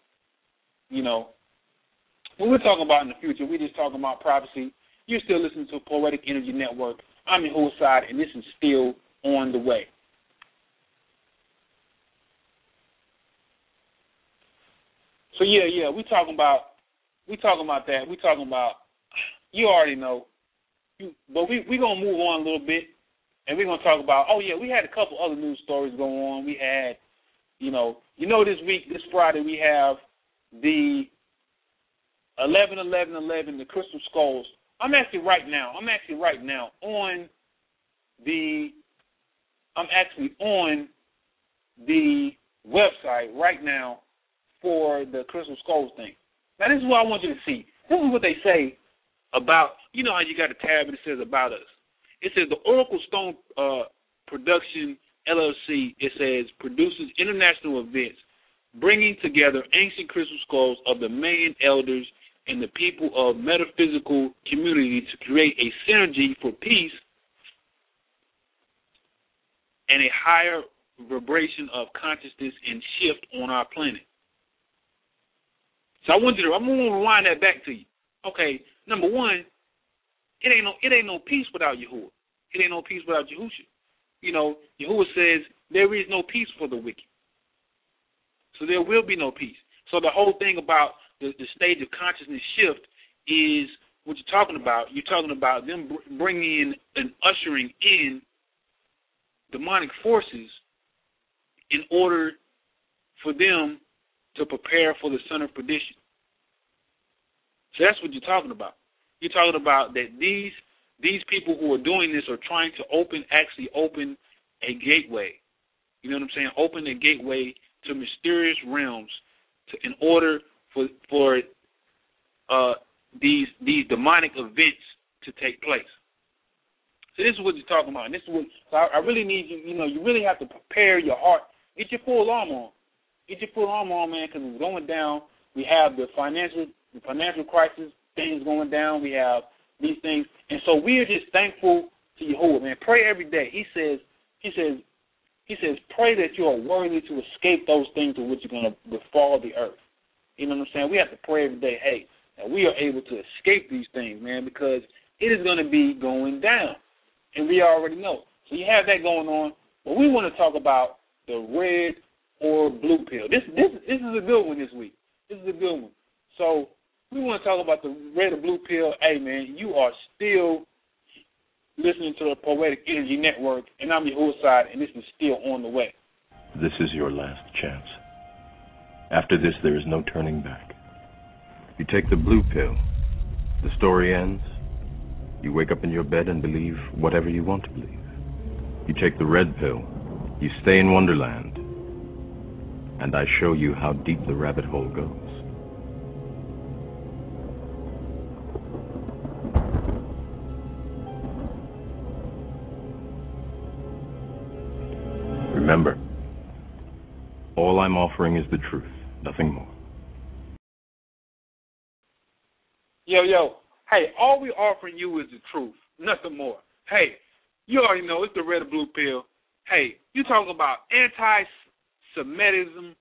when we're talking about in the future, we're just talking about prophecy. You're still listening to Poetic Energy Network. I'm Yahuwah Side, and this is still on the way. So yeah, we talking about that. We talking about, you already know. But we're gonna move on a little bit, and we're gonna talk about, we had a couple other news stories going on. We had, this week, this Friday, we have the 11/11/11, the Crystal Skulls. I'm actually right now on the website right now for the Crystal Skulls thing. Now, this is what I want you to see. This is what they say about you know how you got a tab and it says About Us. It says the Oracle Stone Production LLC, it says, produces international events bringing together ancient crystal skulls of the Mayan elders and the people of metaphysical community to create a synergy for peace and a higher vibration of consciousness and shift on our planet. So I'm going to rewind that back to you. Okay, number one, it ain't no peace without Yahuwah. It ain't no peace without Yahusha. You know, Yahuwah says there is no peace for the wicked. So there will be no peace. So the whole thing about the stage of consciousness shift is what you're talking about. You're talking about them bringing in and ushering in demonic forces in order for them to prepare for the son of perdition. So that's what you're talking about. You're talking about that these people who are doing this are trying to open a gateway. You know what I'm saying? Open a gateway to mysterious realms in order for these demonic events to take place. So this is what you're talking about. And this is what. So I really need you. You know, you really have to prepare your heart. Get your full armor on. Get your full armor on, man, because it's going down. We have the financial crisis things going down. We have these things, and so we are just thankful to Yahuwah, man. Pray every day. He says, pray that you are worthy to escape those things to which are going to befall the earth. You know what I'm saying? We have to pray every day, hey, that we are able to escape these things, man, because it is going to be going down, and we already know. So you have that going on, but we want to talk about the red or blue pill. This is a good one this week. This is a good one. So we want to talk about the red or blue pill. Hey, man, you are still listening to the Poetic Energy Network, and I'm Yahuwah Side, and this is still on the way. This is your last chance. After this, there is no turning back. You take the blue pill. The story ends. You wake up in your bed and believe whatever you want to believe. You take the red pill. You stay in Wonderland. And I show you how deep the rabbit hole goes. Remember, all I'm offering is the truth, nothing more. Yo, hey, all we're offering you is the truth, nothing more. Hey, you already know it's the red or blue pill. Hey, you talking about anti-Semitism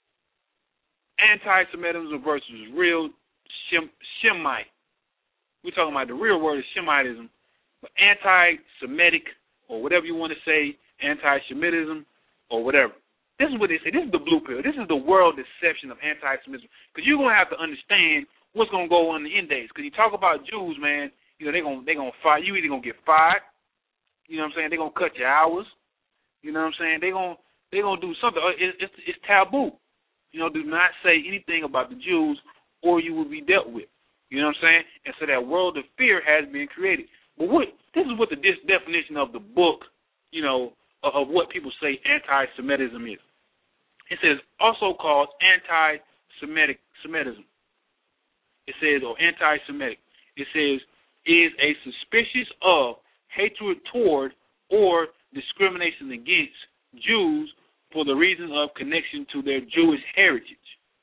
versus real Shemite. We're talking about the real word is Shemitism, but anti-Semitic or whatever you want to say, anti-Semitism or whatever. This is what they say. This is the blue pill. This is the world deception of anti-Semitism. Because you're going to have to understand what's going to go on in the end days. Because you talk about Jews, man, you know, they're going to fire. You either going to get fired. You know what I'm saying? They're going to cut your hours. You know what I'm saying? They're going to do something. It's taboo. You know, do not say anything about the Jews or you will be dealt with. You know what I'm saying? And so that world of fear has been created. But this is what the definition of the book, you know, of what people say anti-Semitism is. It says also called anti-Semitism. It says, or anti-Semitic. It says, is a suspicious of hatred toward or discrimination against Jews for the reason of connection to their Jewish heritage.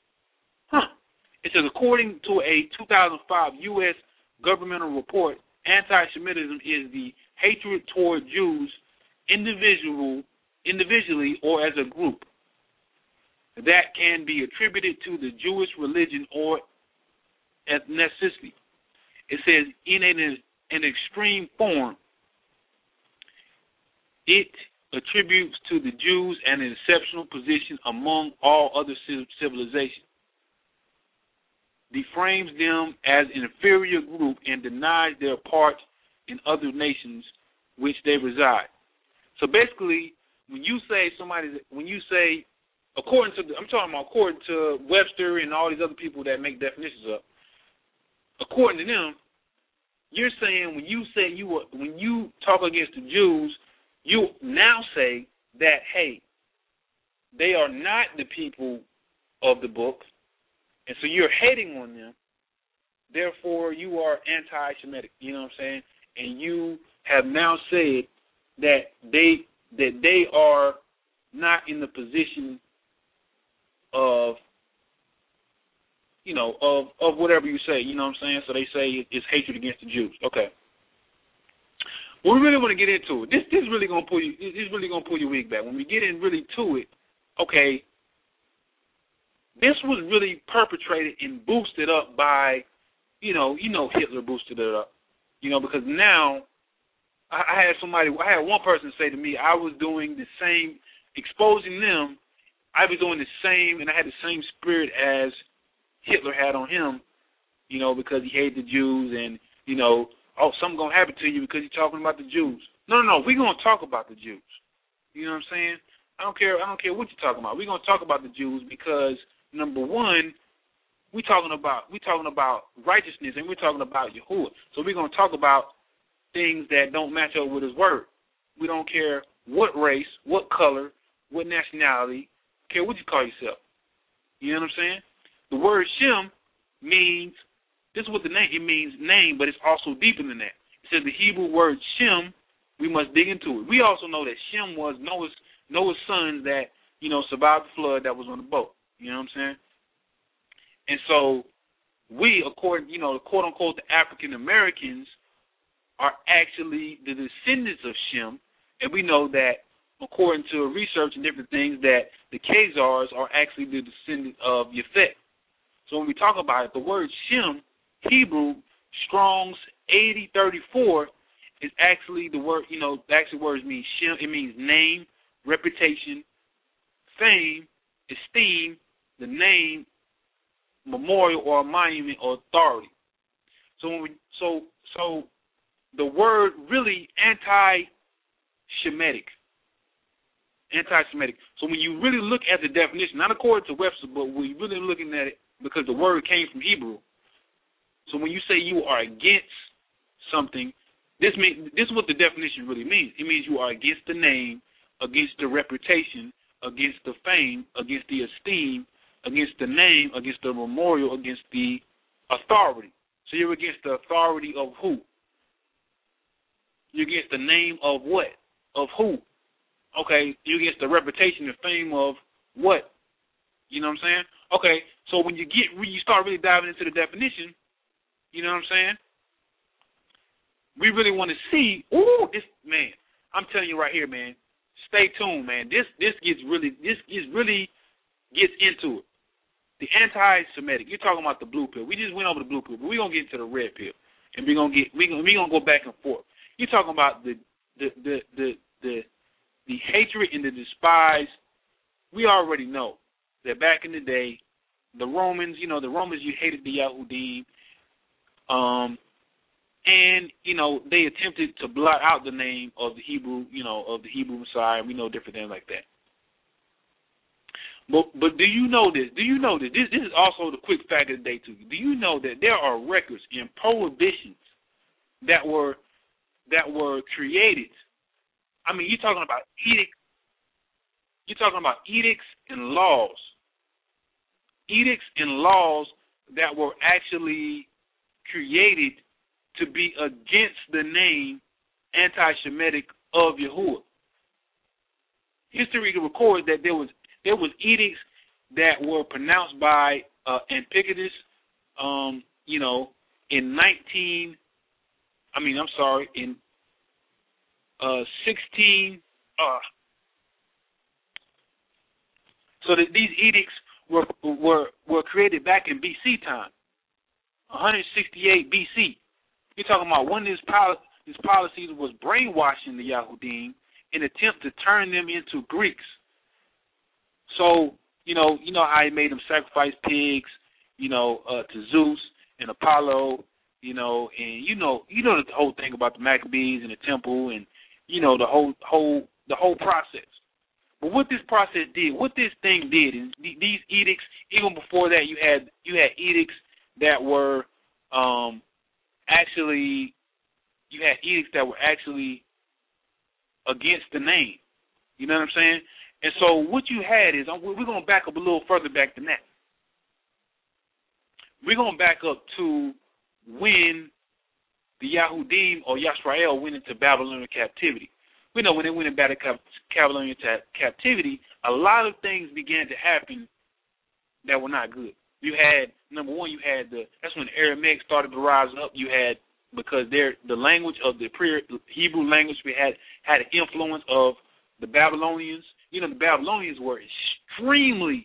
It says, according to a 2005 U.S. governmental report, anti-Semitism is the hatred toward Jews individually or as a group that can be attributed to the Jewish religion or ethnicity. It says, in an extreme form, it attributes to the Jews an exceptional position among all other civilizations, deframes them as an inferior group, and denies their part in other nations which they reside. So basically, when you say, according to Webster and all these other people that make definitions up, according to them, you're saying when you talk against the Jews, you now say that, hey, they are not the people of the book, and so you're hating on them, therefore you are anti-Semitic. You know what I'm saying? And you have now said that they are not in the position of, you know, of whatever you say. You know what I'm saying? So they say it's hatred against the Jews. Okay. Well, we really want to get into it. This is really gonna pull you. This is really gonna pull your wig back. When we get in really to it, okay. This was really perpetrated and boosted up by, you know, Hitler boosted it up, you know, because now I had one person say to me, I was doing the same, exposing them. I was doing the same, and I had the same spirit as Hitler had on him, you know, because he hated the Jews, and, you know, oh, something gonna happen to you because you're talking about the Jews. No, we're gonna talk about the Jews. You know what I'm saying? I don't care what you're talking about. We're gonna talk about the Jews because, number one, we're talking about righteousness, and we're talking about Yahuwah. So we're going to talk about things that don't match up with his word. We don't care what race, what color, what nationality, care what you call yourself. You know what I'm saying? The word Shem means, this is what the name, it means name, but it's also deeper than that. It says the Hebrew word Shem, we must dig into it. We also know that Shem was Noah's sons that, you know, survived the flood that was on the boat. You know what I'm saying? And so we, according, you know, quote unquote, the African Americans are actually the descendants of Shem, and we know that according to research and different things that the Khazars are actually the descendants of Yafet. So when we talk about it, the word Shem, Hebrew, Strong's 8034, is actually the word, you know, the actual words mean Shem. It means name, reputation, fame, esteem, the name, memorial, or monument, or authority. So when so the word really anti-Semitic. So when you really look at the definition, not according to Webster, but when you're really looking at it, because the word came from Hebrew. So when you say you are against something, this is what the definition really means. It means you are against the name, against the reputation, against the fame, against the esteem, against the name, against the memorial, against the authority. So you're against the authority of who? You're against the name of what? Of who? Okay, you're against the reputation and fame of what? You know what I'm saying? Okay, so when you start really diving into the definition, you know what I'm saying? We really want to see, this, man, I'm telling you right here, man, stay tuned, man. This really gets into it. The anti-Semitic. You're talking about the blue pill. We just went over the blue pill, but we're gonna get into the red pill, and we're gonna go back and forth. You're talking about the hatred and the despise. We already know that back in the day, the Romans, you hated the Yahudim, and they attempted to blot out the name of the Hebrew, of the Hebrew Messiah. We know different things like that. But do you know this? This is also the quick fact of the day, too. Do you know that there are records and prohibitions that were created? I mean, you're talking about edicts. You're talking about edicts and laws. Edicts and laws that were actually created to be against the name anti-Semitic of Yahuwah. History records that there was edicts that were pronounced by Antiochus, in 16. So that these edicts were created back in BC time, 168 BC. You're talking about one of his policies was brainwashing the Yahudim in an attempt to turn them into Greeks. So, you know how he made them sacrifice pigs, to Zeus and Apollo, and the whole thing about the Maccabees and the temple and, the whole process. But what this process did, what this thing did, is these edicts, even before that, you had edicts that were actually against the name. You know what I'm saying? And so what you had is, we're going to back up a little further back than that. We're going to back up to when the Yahudim or Yisrael went into Babylonian captivity. We know when they went into Babylonian captivity, a lot of things began to happen that were not good. You had, number one, that's when Aramaic started to rise up. You had, because the language of the Hebrew language had an influence of the Babylonians. You know, the Babylonians were extremely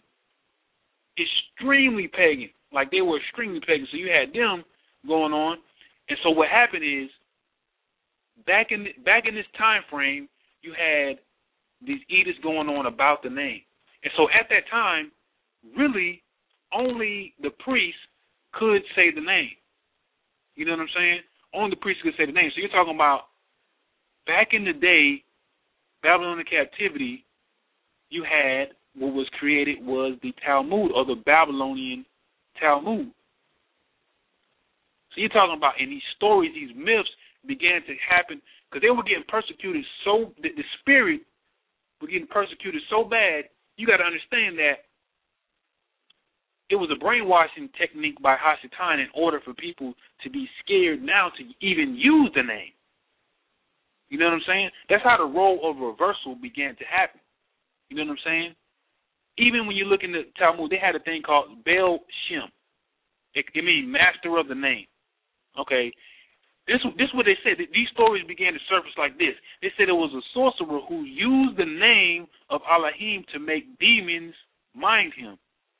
pagan. Like, they were extremely pagan. So you had them going on. And so what happened is, back in this time frame, you had these edicts going on about the name. And so at that time, really, only the priest could say the name. You know what I'm saying? Only the priest could say the name. So you're talking about back in the day, Babylonian captivity, you had what was created was the Talmud, or the Babylonian Talmud. So you're talking about, in these stories, these myths began to happen because they were getting persecuted so, the spirit were getting persecuted so bad. You got to understand that it was a brainwashing technique by Hasatan in order for people to be scared now to even use the name. You know what I'm saying? That's how the role of reversal began to happen. You know what I'm saying? Even when you look in the Talmud, they had a thing called Bel Shem. It means master of the name. Okay? This is what they said. These stories began to surface like this. They said it was a sorcerer who used the name of Elohim to make demons mind him.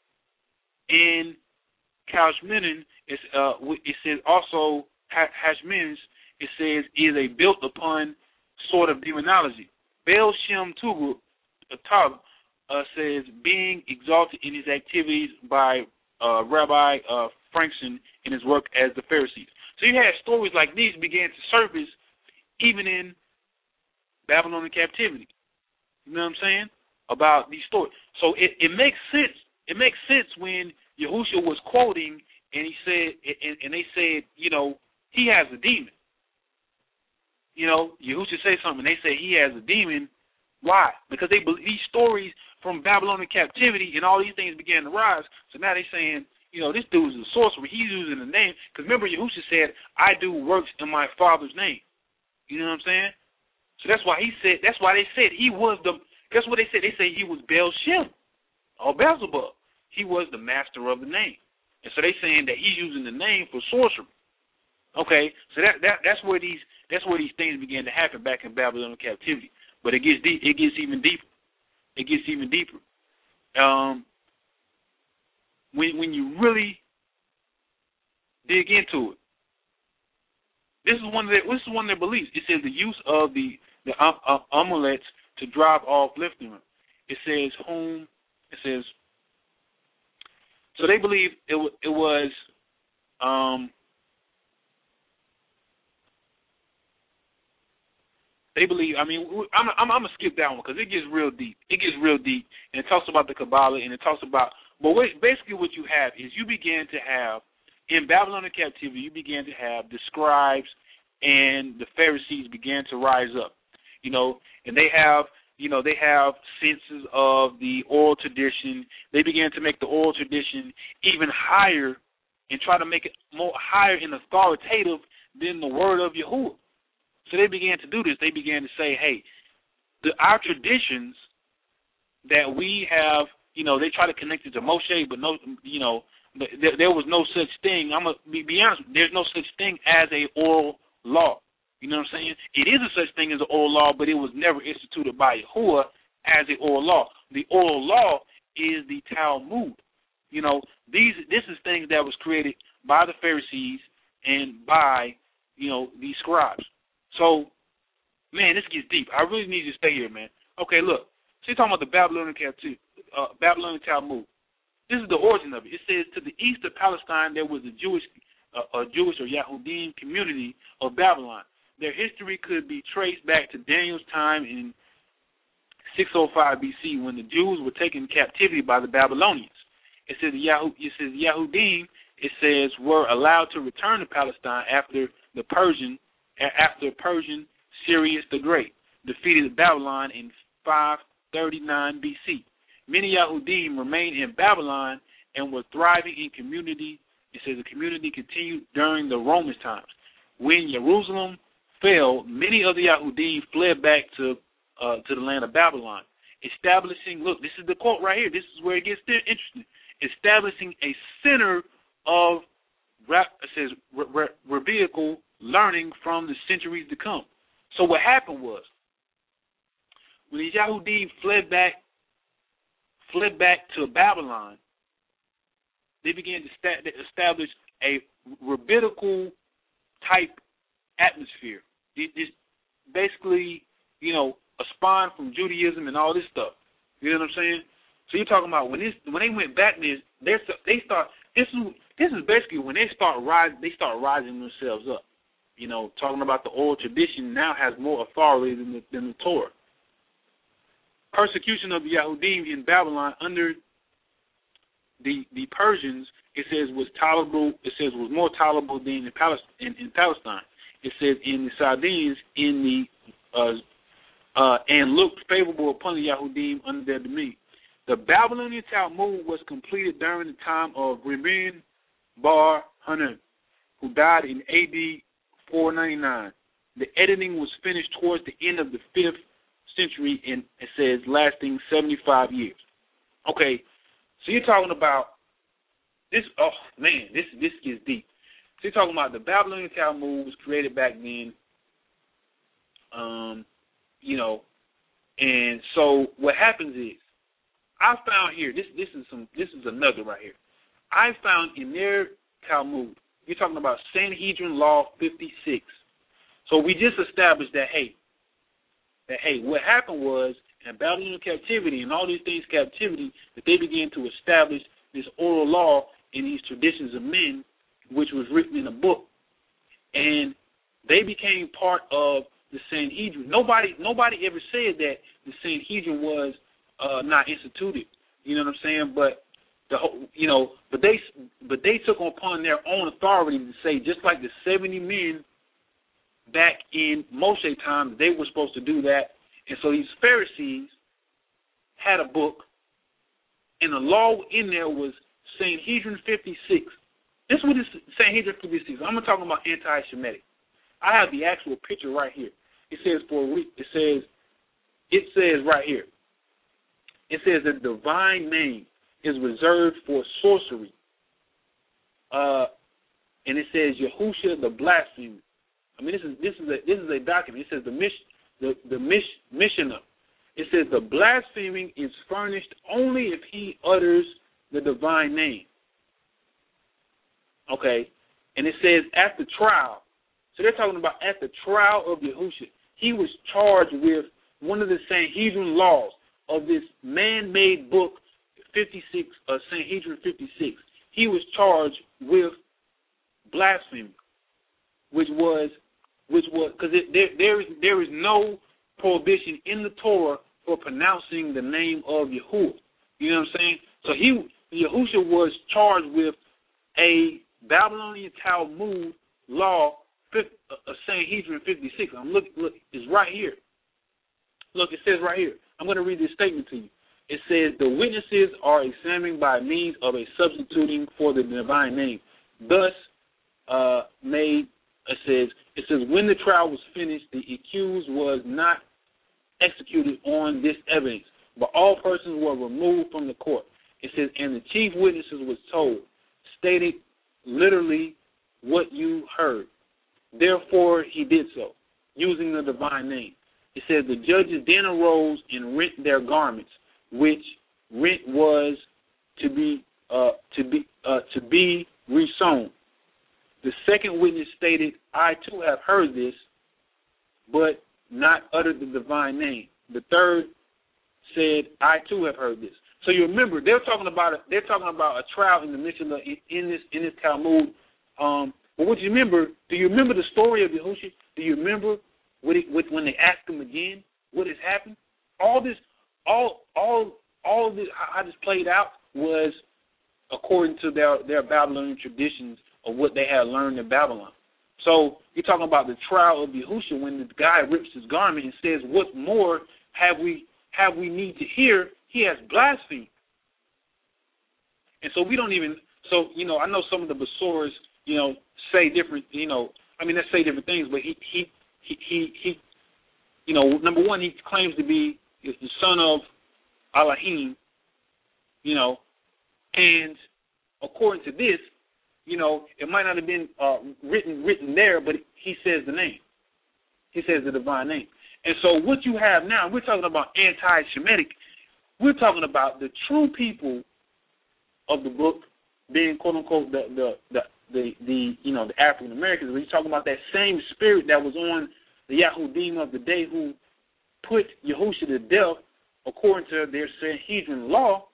In Hashmenes, it says also, Hashmenes, it says, is a built upon sort of demonology. Bel Shem Tab says, being exalted in his activities by Rabbi Frankson in his work as the Pharisees. So you had stories like these began to surface even in Babylonian captivity. You know what I'm saying? About these stories. So it makes sense. It makes sense when Yahushua was quoting and he said, and they said, you know, he has a demon. You know, Yahushua said something, and they say he has a demon. Why? Because they believe these stories from Babylonian captivity and all these things began to rise. So now they're saying, you know, this dude is a sorcerer. He's using the name. Because remember, Yahushua said, I do works in my Father's name. You know what I'm saying? So that's why they said he was guess what they said? They said he was Bel Shem, or Beelzebub. He was the master of the name. And so they're saying that he's using the name for sorcery. Okay, so that's where these things began to happen back in Babylonian captivity. But it gets deep. It gets even deeper. It gets even deeper. When you really dig into it, this is one of their beliefs. It says the use of the amulets to drive off lifting. It says whom. It says so they believe it was. They believe. I mean, I'm gonna skip that one because it gets real deep. It gets real deep, and it talks about the Kabbalah, and it talks about. But basically, what you have is you begin to have in Babylonian captivity. You begin to have the scribes and the Pharisees began to rise up. You know, and they have senses of the oral tradition. They began to make the oral tradition even higher and try to make it more higher and authoritative than the word of Yahuwah. So they began to do this. They began to say, hey, our traditions that we have, you know, they try to connect it to Moshe, but no, you know, there was no such thing. I'm going to be honest, there's no such thing as a oral law. You know what I'm saying? It is a such thing as an oral law, but it was never instituted by Yahuwah as an oral law. The oral law is the Talmud. You know, this is things that was created by the Pharisees and by, you know, these scribes. So, man, this gets deep. I really need you to stay here, man. Okay, look. So you're talking about the Babylonian Talmud. This is the origin of it. It says, to the east of Palestine, there was a Jewish or Yahudim community of Babylon. Their history could be traced back to Daniel's time in 605 BC when the Jews were taken in captivity by the Babylonians. It says Yahudim, it says, were allowed to return to Palestine after Persian Cyrus the Great defeated Babylon in 539 BC. Many Yahudim remained in Babylon and were thriving in community It says the community continued during the Roman times. When Jerusalem fell, many of the Yahudim fled back to the land of Babylon, establishing, look, this is the quote right here. This is where it gets interesting. Establishing a center of, it says, rabbinical learning from the centuries to come. So what happened was, when the Yahudim fled back to Babylon, they began to establish a rabbinical type atmosphere. It's basically, a spawn from Judaism and all this stuff. You know what I'm saying? So you're talking about when they went back there, they start. This is basically when they start rising themselves up. Talking about the oral tradition now has more authority than the Torah. Persecution of the Yahudim in Babylon under the Persians, it says, was tolerable. It says was more tolerable than in Palestine. It says in the Chaldeans and looked favorable upon the Yahudim under their dominion. The Babylonian Talmud was completed during the time of Rabban Bar Hanan, who died in A.D. 499. The editing was finished towards the end of the 5th century, and it says lasting 75 years. Okay, so you're talking about this. Oh man, this gets deep. So you're talking about the Babylonian Talmud was created back then. And so what happens is, I found here. This is another right here. I found in their Talmud. You're talking about Sanhedrin Law 56. So we just established that what happened was in Babylonian captivity and all these things captivity, that they began to establish this oral law in these traditions of men, which was written in a book, and they became part of the Sanhedrin. Nobody ever said that the Sanhedrin was not instituted. You know what I'm saying? But but they took upon their own authority to say, just like the 70 men back in Moshe time, they were supposed to do that. And so these Pharisees had a book, and the law in there was Sanhedrin 56. This is what is Sanhedrin 56. I'm going to talk about anti-Semitic. I have the actual picture right here. It says right here. It says the divine name is reserved for sorcery. And it says Yahusha the blasphemer. I mean, this is a document. It says the Mishnah. It says the blaspheming is furnished only if he utters the divine name. Okay, and it says at the trial. So they're talking about at the trial of Yahusha. He was charged with one of the Sanhedrin laws of this man-made book, 56, Sanhedrin 56. He was charged with blasphemy, which was because there is no prohibition in the Torah for pronouncing the name of Yahuwah. You know what I'm saying? So Yahusha was charged with a Babylonian Talmud law, Sanhedrin 56. Look, it's right here. Look, it says right here. I'm going to read this statement to you. It says the witnesses are examined by means of a substituting for the divine name. Thus, it says when the trial was finished, the accused was not executed on this evidence, but all persons were removed from the court. It says, and the chief witnesses was told, stated literally what you heard. Therefore, he did so, using the divine name. It says the judges then arose and rent their garments, which rent was to be resewn. The second witness stated, I too have heard this, but not uttered the divine name. The third said, I too have heard this. So you remember they're talking about a trial in the Mishnah in this Talmud. But what do you remember? Do you remember the story of Yahusha? Do you remember when they asked him again what has happened? All this how this played out was according to their Babylonian traditions of what they had learned in Babylon. So you're talking about the trial of Yahusha when the guy rips his garment and says, "What more have we need to hear?" He has blasphemed, and so we don't even So, I know some of the Besoras, say different, let's say different things, but he number one, he claims to be is the son of Elohim, and according to this, it might not have been written there, but he says the name. He says the divine name. And so what you have now, we're talking about anti-Shemitic. We're talking about the true people of the book being, quote unquote, the African Americans. We're talking about that same spirit that was on the Yahudim of the day who put Yahushua to death according to their Sanhedrin law,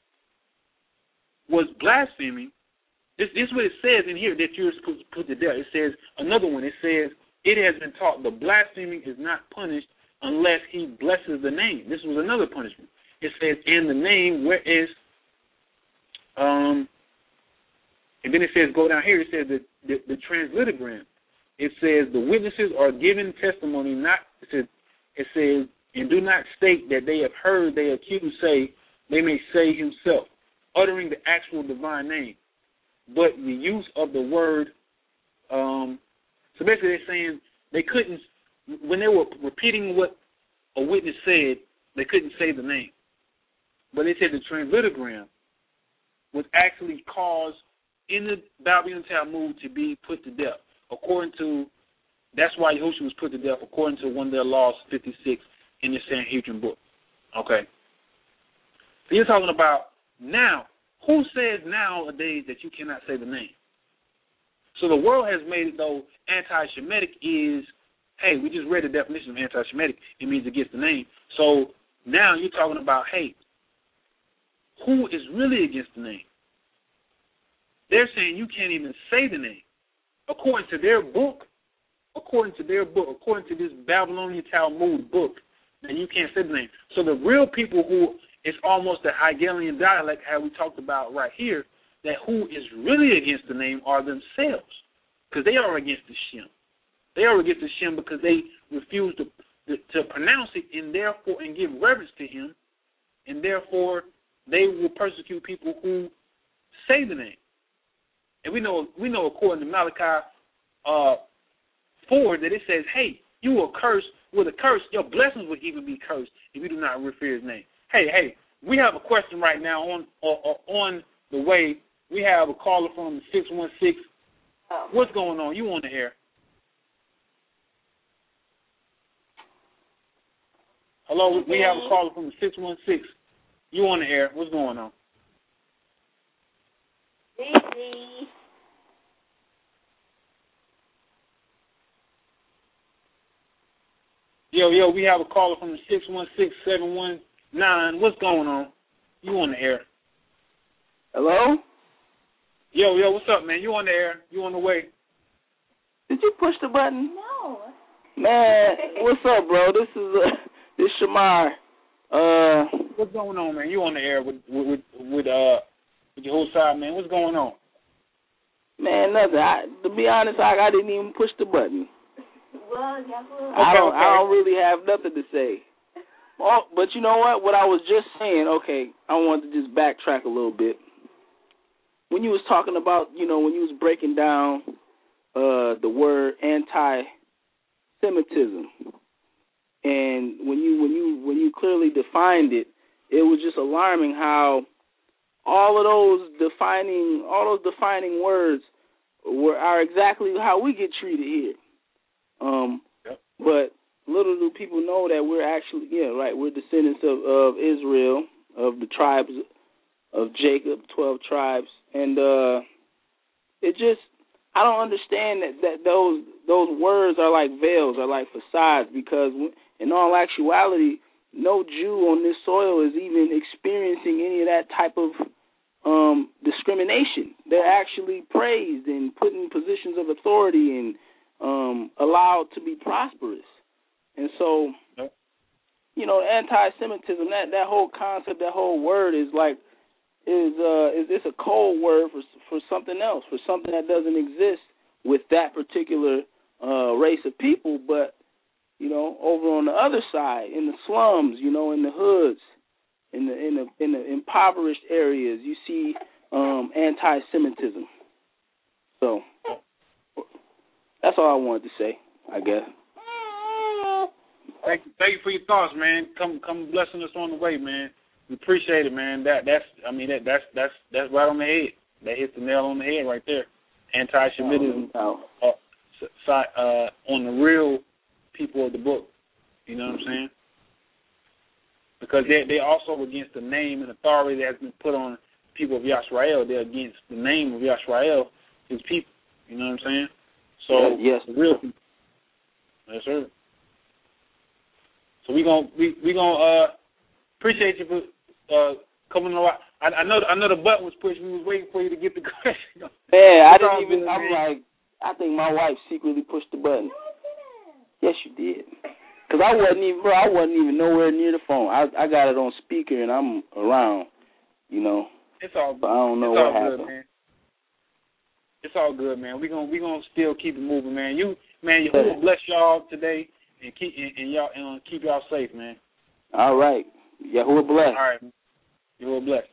was blaspheming. This is what it says in here that you're supposed to put to death. It says another one. It says, it has been taught the blaspheming is not punished unless he blesses the name. This was another punishment. It says, in the name, whereas, and then it says, go down here, it says the transliterogram. It says, the witnesses are giving testimony, it says, and do not state that they have heard they accused say, they may say himself, uttering the actual divine name. But the use of the word, so basically they're saying they couldn't, when they were repeating what a witness said, they couldn't say the name. But they said the transliterogram was actually caused in the Babylonian Talmud to be put to death. That's why Yahushua was put to death, according to one of their laws, 56, in the Sanhedrin book. Okay. So you're talking about now. Who says nowadays that you cannot say the name? So the world has made it, though, anti-Shemitic is, hey, we just read the definition of anti-Shemitic. It means against the name. So now you're talking about, hey, who is really against the name? They're saying you can't even say the name. According to their book, according to this Babylonian Talmud book, then you can't say the name. So the real people who, it's almost a Hegelian dialect, how we talked about right here, that who is really against the name are themselves, because they are against the Shem. They are against the Shem because they refuse to pronounce it, and therefore and give reverence to him, and therefore they will persecute people who say the name. And we know according to Malachi 4 that it says, hey, you will curse with a curse. Your blessings will even be cursed if you do not revere his name. Hey, we have a question right now on the way. We have a caller from 616. What's going on? You on the air? Hello, we have a caller from 616. You on the air? What's going on? Busy. Yo, we have a caller from 616-719. What's going on? You on the air? Hello? Yo, what's up, man? You on the air? You on the way? Did you push the button? No. Man, what's up, bro? This Shamar. What's going on, man? You on the air with your whole side, man? What's going on? Man, nothing. To be honest, I didn't even push the button. Well, yeah, well. I don't really have nothing to say. Oh, but you know what? What I was just saying, okay, I wanted to just backtrack a little bit. When you was talking about, when you was breaking down the word anti-Semitism, and when you clearly defined it, it was just alarming how all those defining words are exactly how we get treated here. Yep. But little do people know that we're actually, we're descendants of Israel, of the tribes of Jacob, 12 tribes, and it just, I don't understand that those words are like veils, are like facades, because in all actuality, no Jew on this soil is even experiencing any of that type of discrimination. They're actually praised and put in positions of authority and allowed to be prosperous. And so, anti-Semitism, that whole concept, that whole word is it's a cold word for something else, for something that doesn't exist with that particular race of people. But over on the other side, in the slums, in the hoods, in the impoverished areas, you see anti-Semitism. So that's all I wanted to say, I guess. Thank you for your thoughts, man. Come blessing us on the way, man. We appreciate it, man. That's right on the head. That hits the nail on the head right there. Anti-Semitism on the real people of the book. You know what I'm saying? Because they're also against the name and authority that has been put on people of Yashrael. They're against the name of Yashrael, his people. You know what I'm saying? So yes, the real people. Yes, sir. So we gonna appreciate you for coming on. I know the button was pushed. We was waiting for you to get the question. Yeah, I didn't even. I'm like, I think my wife secretly pushed the button. Yes, you did. Cause I wasn't even nowhere near the phone. I got it on speaker and I'm around. You know. It's all good. But I don't know what happened. Good, man. It's all good, man. We gonna still keep it moving, man. Yahuwah bless y'all today and keep y'all safe, man. All right. Yahuwah bless. All right. Yahuwah bless.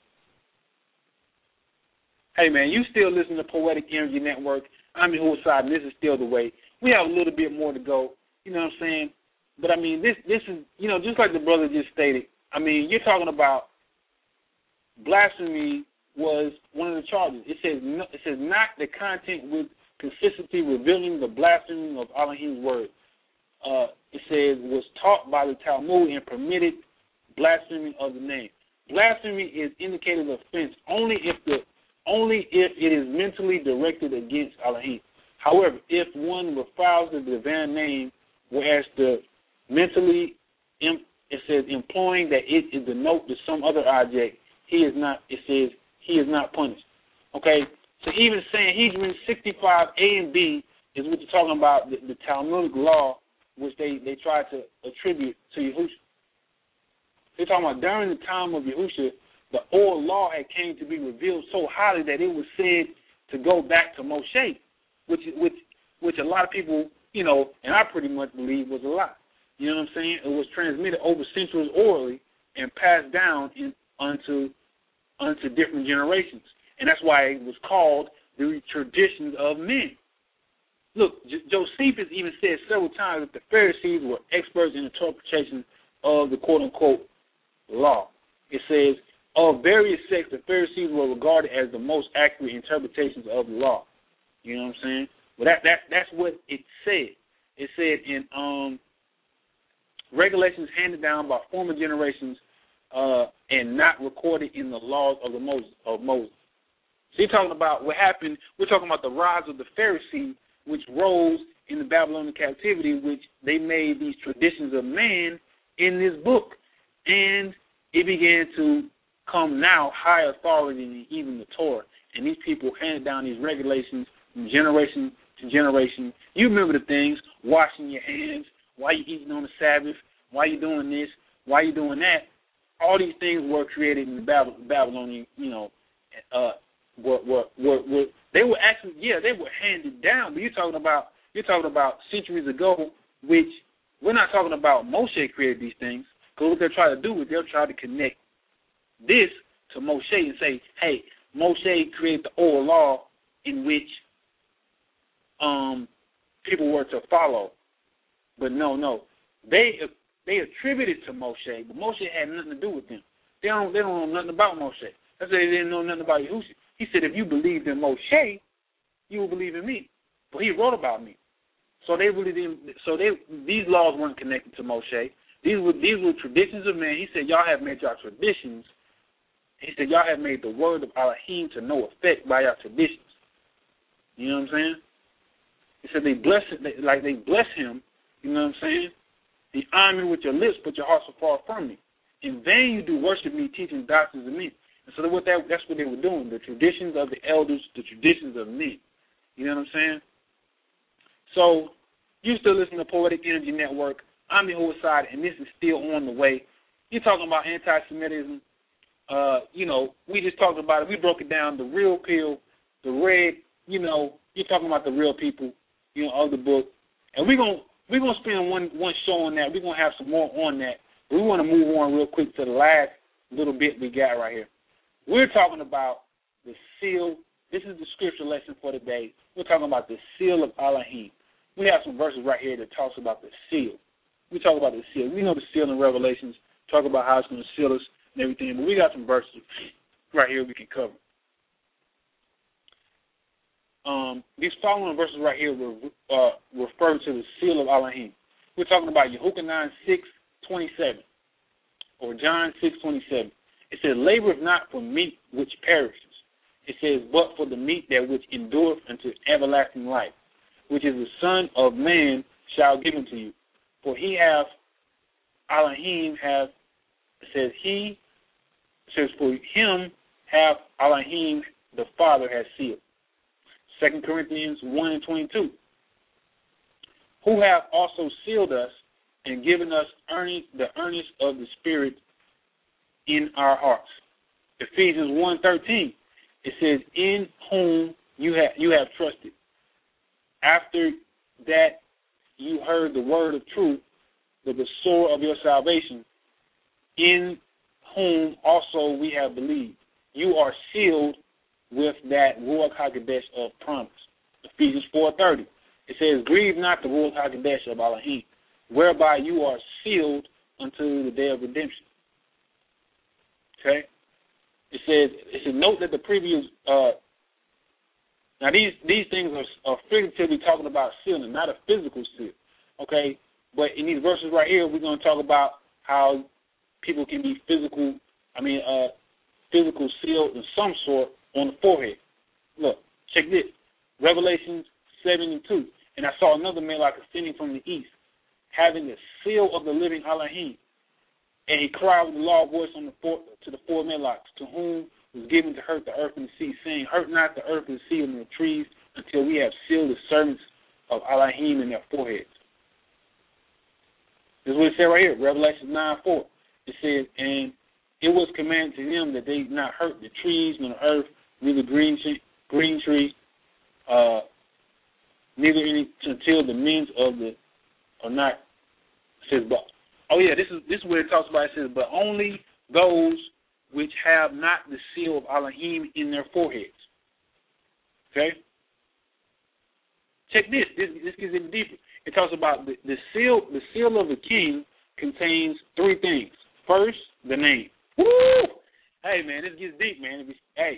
Hey, man, you still listen to Poetic Energy Network. I'm Yahuwah Saad, and this is still the way. We have a little bit more to go. You know what I'm saying? But I mean, this is, just like the brother just stated. I mean, you're talking about blasphemy was one of the charges. It says not the content with consistency revealing the blasphemy of Elohim's word. It says was taught by the Talmud and permitted blasphemy of the name. Blasphemy is indicated offense only if it is mentally directed against Elohim. However, if one refiles the divine name, whereas the mentally, it says implying that it is denote to some other object, he is not. It says he is not punished. Okay, so even saying Hebrews 65A and B is what you're talking about, the Talmudic law, which they try to attribute to Yahushua. They're talking about during the time of Yahushua, the old law had came to be revealed so highly that it was said to go back to Moshe, which a lot of people, and I pretty much believe was a lie. You know what I'm saying? It was transmitted over centuries orally and passed down onto different generations. And that's why it was called the traditions of men. Look, Josephus even said several times that the Pharisees were experts in interpretation of the quote-unquote law. It says, of various sects, the Pharisees were regarded as the most accurate interpretations of the law. You know what I'm saying? Well, that's what it said. It said in regulations handed down by former generations and not recorded in the laws of Moses. So you're talking about what happened. We're talking about the rise of the Pharisee, which rose in the Babylonian captivity, which they made these traditions of man in this book. And it began to come now higher authority than even the Torah. And these people handed down these regulations from generation to generation. You remember the things, washing your hands, why you eating on the Sabbath, why you doing this, why you doing that. All these things were created in the Babylonian, they were actually, they were handed down. But you're talking about centuries ago, which we're not talking about Moshe created these things. Because what they'll try to do is they'll try to connect this to Moshe and say, hey, Moshe created the old law in which people were to follow. But no. They attributed to Moshe, but Moshe had nothing to do with them. They don't know nothing about Moshe. That's why they didn't know nothing about Yahushua. He said, if you believed in Moshe, you will believe in me. But he wrote about me. So they really didn't. So these laws weren't connected to Moshe. These were traditions of men. He said, y'all have made your traditions. He said, y'all have made the word of Elohim to no effect by your traditions. You know what I'm saying? He said they bless him. You know what I'm saying? You honor me with your lips, but your hearts are far from me. In vain you do worship me, teaching doctrines of men. And so that's what they were doing, the traditions of the elders, the traditions of men. You know what I'm saying? So you still listen to Poetic Energy Network. I'm Yahuwah Saad, and this is still on the way. You're talking about anti-Semitism. We just talked about it. We broke it down, the real pill, the red, you're talking about the real people, of the book. And we're gonna spend one show on that. We're gonna have some more on that. But we want to move on real quick to the last little bit we got right here. We're talking about the seal. This is the scripture lesson for today. We're talking about the seal of Elohim. We have some verses right here that talks about the seal. We talk about the seal. We know the seal in Revelations, talk about how it's going to seal us and everything, but we got some verses right here we can cover. These following verses right here refer to the seal of Elohim. We're talking about Yehochanan 6:27 or John 6:27. It says, "Laboreth not for meat which perishes." It says, "But for the meat that which endureth unto everlasting life, which is the Son of Man shall give unto you. For he hath, Elohim hath," it says, "for him hath Elohim the Father has sealed." 2 Corinthians 1:22. "Who hath also sealed us and given us the earnest of the Spirit in our hearts." Ephesians 1:13. It says, "In whom you have trusted. After that you heard the word of truth, the sword of your salvation, in whom also we have believed. You are sealed with that Ruach HaKodesh of promise." Ephesians 4:30. It says, "Grieve not the Ruach HaKodesh of Elohim, whereby you are sealed unto the day of redemption." Okay? It says, note that the previous, now these things are figuratively talking about sealing, not a physical seal. Okay? But in these verses right here, we're going to talk about how people can be physical sealed in some sort on the forehead. Look, check this. Revelation 7:2. "And I saw another Malach ascending from the east, having the seal of the living Elohim. And he cried with a loud voice to the four Malachs, to whom was given to hurt the earth and the sea, saying, Hurt not the earth and the sea and the trees, until we have sealed the servants of Elohim in their foreheads." This is what it said right here, Revelation 9:4. It says, "And it was commanded to them that they not hurt the trees, nor the earth, neither green tree, neither any until the means of the are not." It says, "But this is where it talks about." It says, "But only those which have not the seal of Elohim in their foreheads." Okay. Check this. This gets even deeper. It talks about the seal. The seal of the king contains three things. First, the name. Woo! Hey man, this gets deep, man.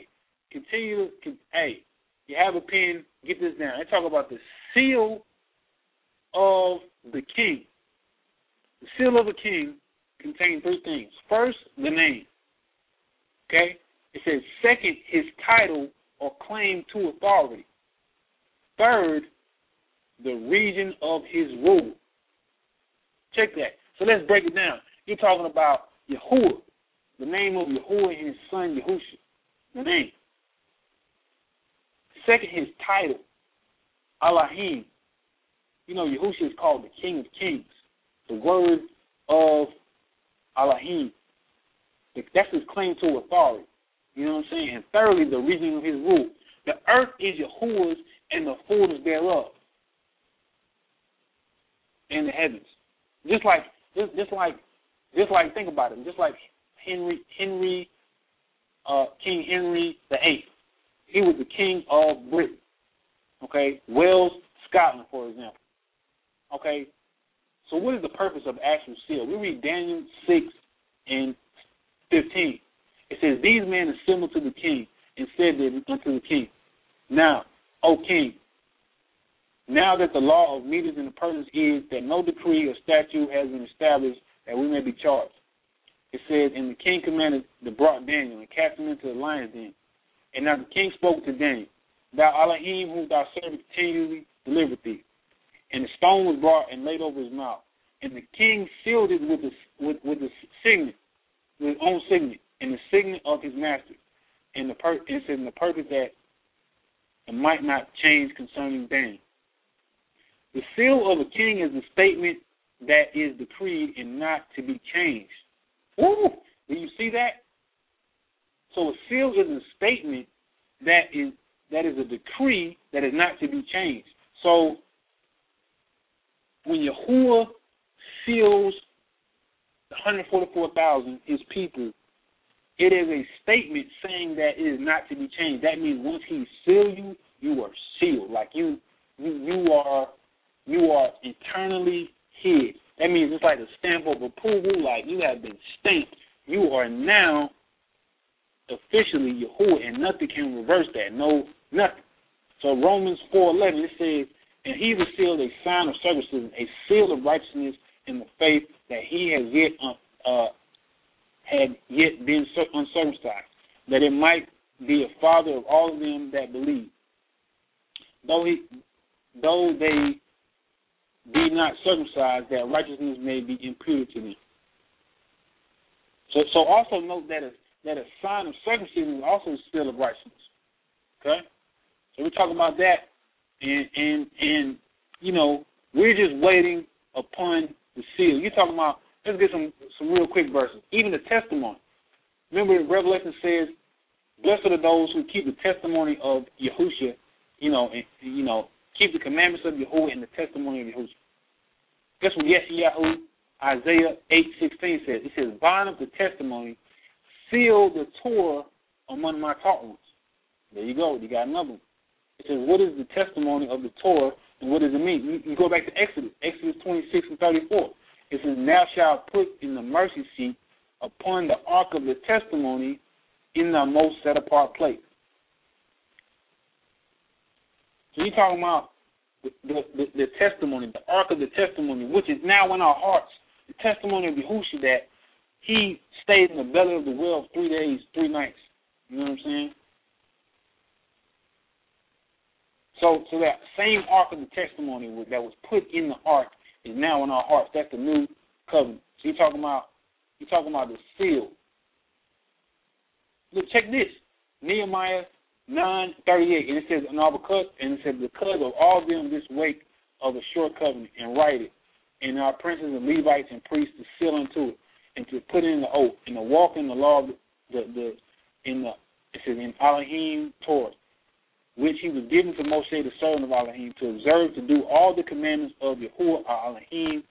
You have a pen, get this down. They talk about the seal of the king. The seal of the king contains three things. First, the name. Okay? It says, second, his title or claim to authority. Third, the region of his rule. Check that. So let's break it down. You're talking about Yahuwah, the name of Yahuwah and his son Yahushua. The name. Second, his title, Elohim. You know, Yahushua is called the King of Kings. The word of Elohim. That's his claim to authority. You know what I'm saying? And thirdly, the region of his rule. The earth is Yahuwah's and the fullness thereof. And the heavens. Just like think about it. Just like King Henry VIII. He was the king of Britain. Okay? Wales, Scotland, for example. Okay? So what is the purpose of the actual seal? We read Daniel 6:15. It says, "These men assembled to the king and said unto the king, Now, O king, now that the law of Medes and the Persians is that no decree or statute has been established that we may be charged." It says, "And the king commanded to brought Daniel and cast him into the lion's den. And now the king spoke to Daniel, Thou Elohim, whom thou servest continually, delivered thee. And the stone was brought and laid over his mouth. And the king sealed it with the signet, with his own signet, and the signet of his master. And the purpose that it might not change concerning Daniel." The seal of a king is a statement that is decreed and not to be changed. Ooh, do you see that? So a seal is a statement that is a decree that is not to be changed. So when Yahuwah seals the 144,000, his people, It is a statement saying that it is not to be changed. That means once he sealed you, you are sealed. Like you are eternally hid. That means it's like a stamp of approval, like you have been stamped. You are now officially Yahuwah, and nothing can reverse that. No, nothing. So Romans 4:11, it says, and he was sealed a sign of circumcision, a seal of righteousness in the faith that he has yet been uncircumcised, that it might be a father of all of them that believe, though they be not circumcised, that righteousness may be imputed to them. So also note that a sign of circumcision is also a seal of righteousness. Okay? So we're talking about that, and you know, we're just waiting upon the seal. You're talking about, let's get some real quick verses. Even the testimony. Remember, Revelation says, blessed are those who keep the testimony of Yahushua, keep the commandments of Yahuwah and the testimony of Yahushua. Guess what Yeshayahu, Isaiah 8:16 says? It says, bind up the testimony, seal the Torah among my taught ones. There you go. You got another one. It says, what is the testimony of the Torah, and what does it mean? You go back to Exodus 26:34. It says, thou shalt put in the mercy seat upon the ark of the testimony in the most set apart place. So you're talking about the testimony, the ark of the testimony, which is now in our hearts. The testimony of Yahushua that he stayed in the belly of the whale 3 days, 3 nights. You know what I'm saying? So that same ark of the testimony that was put in the ark is now in our hearts. That's the new covenant. So you're talking about the seal. Look, check this. Nehemiah 9:38, and it says, because of all them this weight of a short covenant, and write it, and our princes and Levites and priests to seal unto it, and to put in the oath, and to walk in the law of it says in Elohim Torah, which he was given to Moshe the servant of Elohim, to observe, to do all the commandments of Yahuwah Elohim,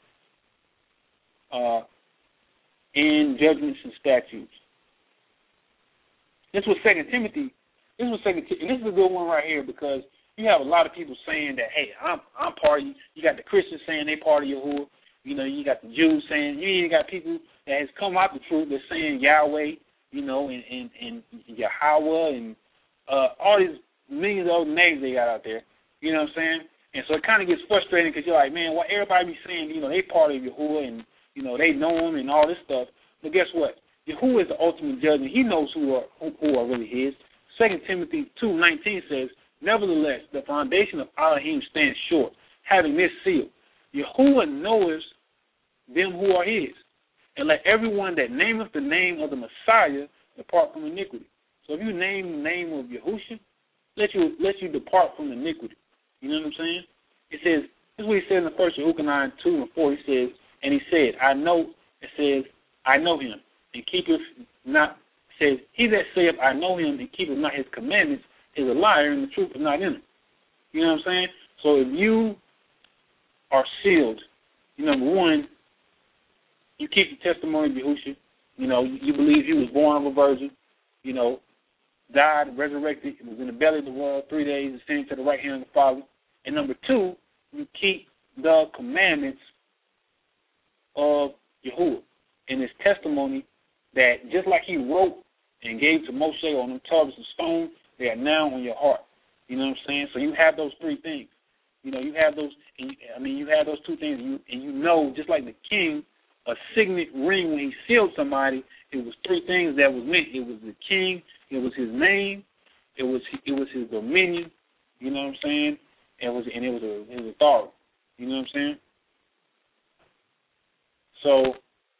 and judgments and statutes. This was 2 Timothy. And this is a good one right here, because you have a lot of people saying that, hey, I'm part of you. You got the Christians saying they part of Yahuwah. You know, you got the Jews saying, you even got people that has come out the truth. They're saying Yahweh, you know, and Yahweh, and all these millions of other names they got out there. You know what I'm saying? And so it kind of gets frustrating, because you're like, man, why everybody be saying, you know, they part of Yahuwah, and, you know, they know him and all this stuff. But guess what? Yahuwah is the ultimate judge, and he knows who are really his. 2 Timothy 2:19 says, nevertheless, the foundation of Elohim stands short, having this seal. Yahuwah knows them who are his, and let everyone that nameth the name of the Messiah depart from iniquity. So if you name the name of Yahushua, let you depart from iniquity. You know what I'm saying? It says, this is what he said in the first Yahushua 9:2-4. He says, and he said, I know him, and keepeth not. Says, he that saith, I know him, and keepeth not his commandments, is a liar, and the truth is not in him. You know what I'm saying? So if you are sealed, number one, you keep the testimony of Yahushua. You know, you believe he was born of a virgin, you know, died, resurrected, was in the belly of the world 3 days, ascended to the right hand of the Father. And number two, you keep the commandments of Yahuwah and his testimony that just like he wrote and gave to Moshe on them tablets of stone, they are now on your heart. You know what I'm saying? So you have those three things. You know, you have those. You have those two things, and you know, just like the king, a signet ring when he sealed somebody, it was three things that was meant. It was the king, it was his name, it was his dominion. You know what I'm saying? It was his authority. You know what I'm saying? So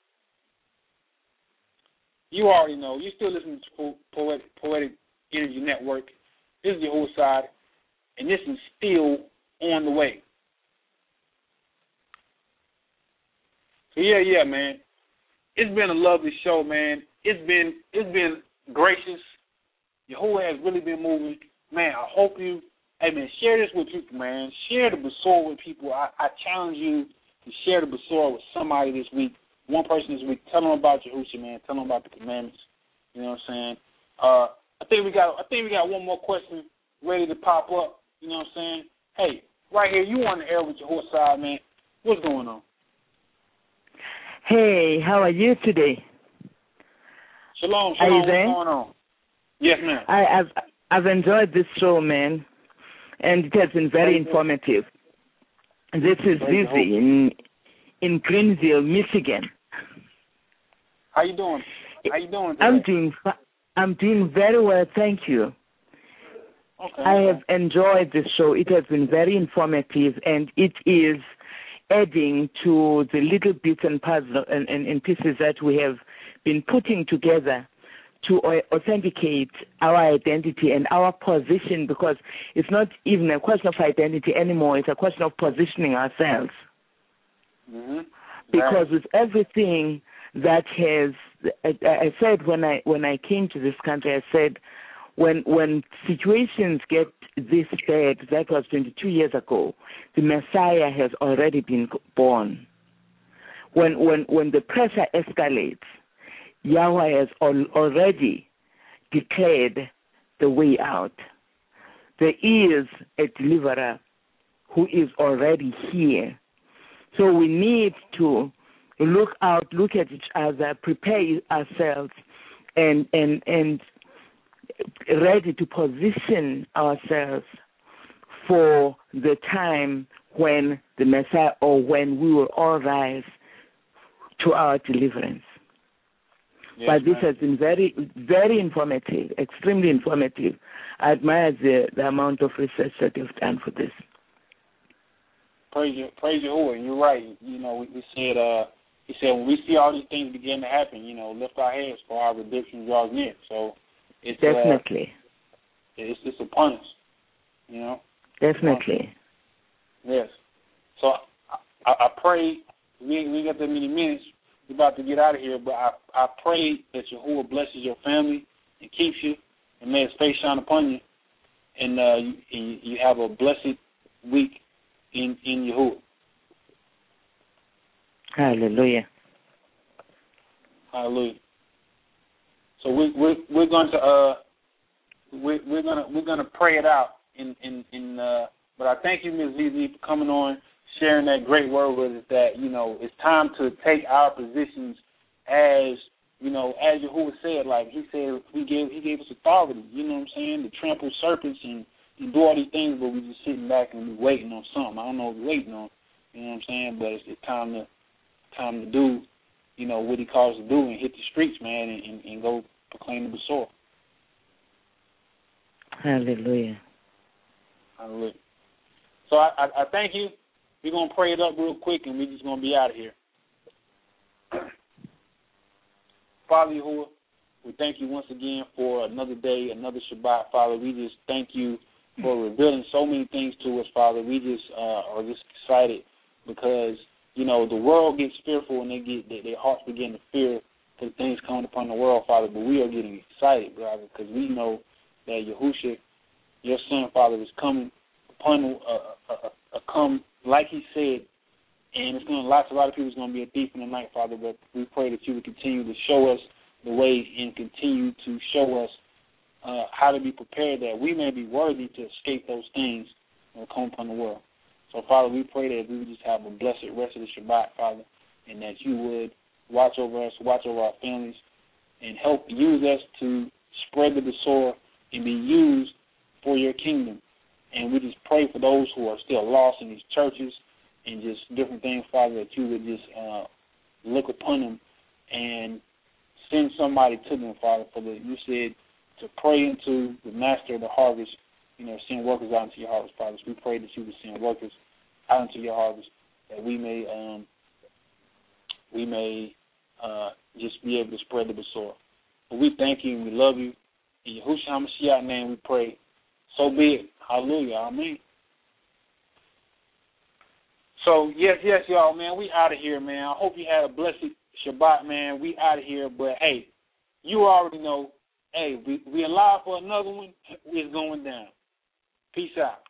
you already know. You still listen to Poetic Energy Network. This is your whole side, and this is still on the way. So yeah, man. It's been a lovely show, man. It's been gracious. Yahuwah has really been moving. Man, I hope you, hey man, share this with people, man. Share the Basora with people. I challenge you to share the Basora with somebody this week. One person this week. Tell them about Yahushua, man. Tell them about the commandments. You know what I'm saying? I think we got one more question ready to pop up. You know what I'm saying? Hey, right here, you on the air with your horse side, man. What's going on? Hey, how are you today? Shalom, are you what's there? going on? Yes, ma'am. I've enjoyed this show, man, and it has been very informative. This is Lizzie in Greenville, Michigan. How you doing? Today? I'm doing very well, thank you. Okay. I have enjoyed this show. It has been very informative, and it is adding to the little bits and puzzles and pieces that we have been putting together to authenticate our identity and our position, because it's not even a question of identity anymore. It's a question of positioning ourselves. Mm-hmm. Because with everything that has, I said when I came to this country, I said, when situations get this bad, that was 22 years ago, the Messiah has already been born. When the pressure escalates, Yahweh has already declared the way out. There is a deliverer who is already here. So we need to look at each other, prepare ourselves, and ready to position ourselves for the time when the Messiah, or when we will all rise to our deliverance. Yes, but this has been very, very informative, extremely informative. I admire the amount of research that you've done for this. Praise Yahuwah. You're right. You know, we said, he said, when we see all these things begin to happen, you know, lift our heads, for our redemption draws near. So it's definitely it's upon us. You know. Definitely. Yes. So I pray we ain't got that many minutes. We're about to get out of here, but I pray that Yahuwah blesses your family and keeps you, and may His face shine upon you, and you have a blessed week in Yahuwah. Hallelujah. Hallelujah. So we're going to we're gonna pray it out but I thank you, Ms. ZZ, for coming on, sharing that great word with us, that, you know, it's time to take our positions as, you know, as Yahuwah said, like he said, he gave us authority, you know what I'm saying, to trample serpents and do all these things, but we just sitting back and we waiting on something. I don't know what we're waiting on, you know what I'm saying, but it's time to do, you know, what he calls us to do, and hit the streets, man, and go proclaim the Besorah. Hallelujah. Hallelujah. So I thank you. We're going to pray it up real quick, and we're just going to be out of here. Father Yahuwah, we thank you once again for another day, another Shabbat, Father. We just thank you for revealing so many things to us, Father. We just are just excited because, you know, the world gets fearful and their hearts begin to fear because things coming upon the world, Father. But we are getting excited, brother, because we know that Yahushua, your son, Father, is coming upon come like he said, and it's going to a lot of people is going to be a thief in the night, Father. But we pray that you would continue to show us the way and continue to show us how to be prepared, that we may be worthy to escape those things that come upon the world. So, Father, we pray that we would just have a blessed rest of the Shabbat, Father, and that you would watch over us, watch over our families, and help use us to spread the Besorah and be used for your kingdom. And we just pray for those who are still lost in these churches and just different things, Father, that you would just look upon them and send somebody to them, Father, you said to pray into the master of the harvest, you know, send workers out into your harvest, Father. So we pray that you would send workers out into your harvest, that we may just be able to spread the Besorah. But we thank you and we love you. In Yahushua HaMashiach's name we pray. So be it. Hallelujah. Amen. So, yes, y'all, man, we out of here, man. I hope you had a blessed Shabbat, man. We out of here. But, hey, you already know, hey, we alive for another one. It's going down. Peace out.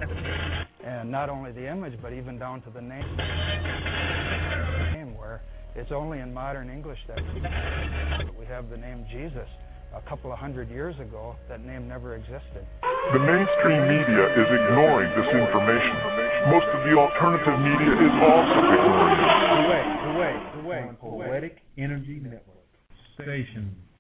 And not only the image, but even down to the name, where It's only in modern English that we have the name Jesus. A couple of hundred years ago, that name never existed. The mainstream media is ignoring this information. Most of the alternative media is also ignoring it. The Poetic Energy Network. Station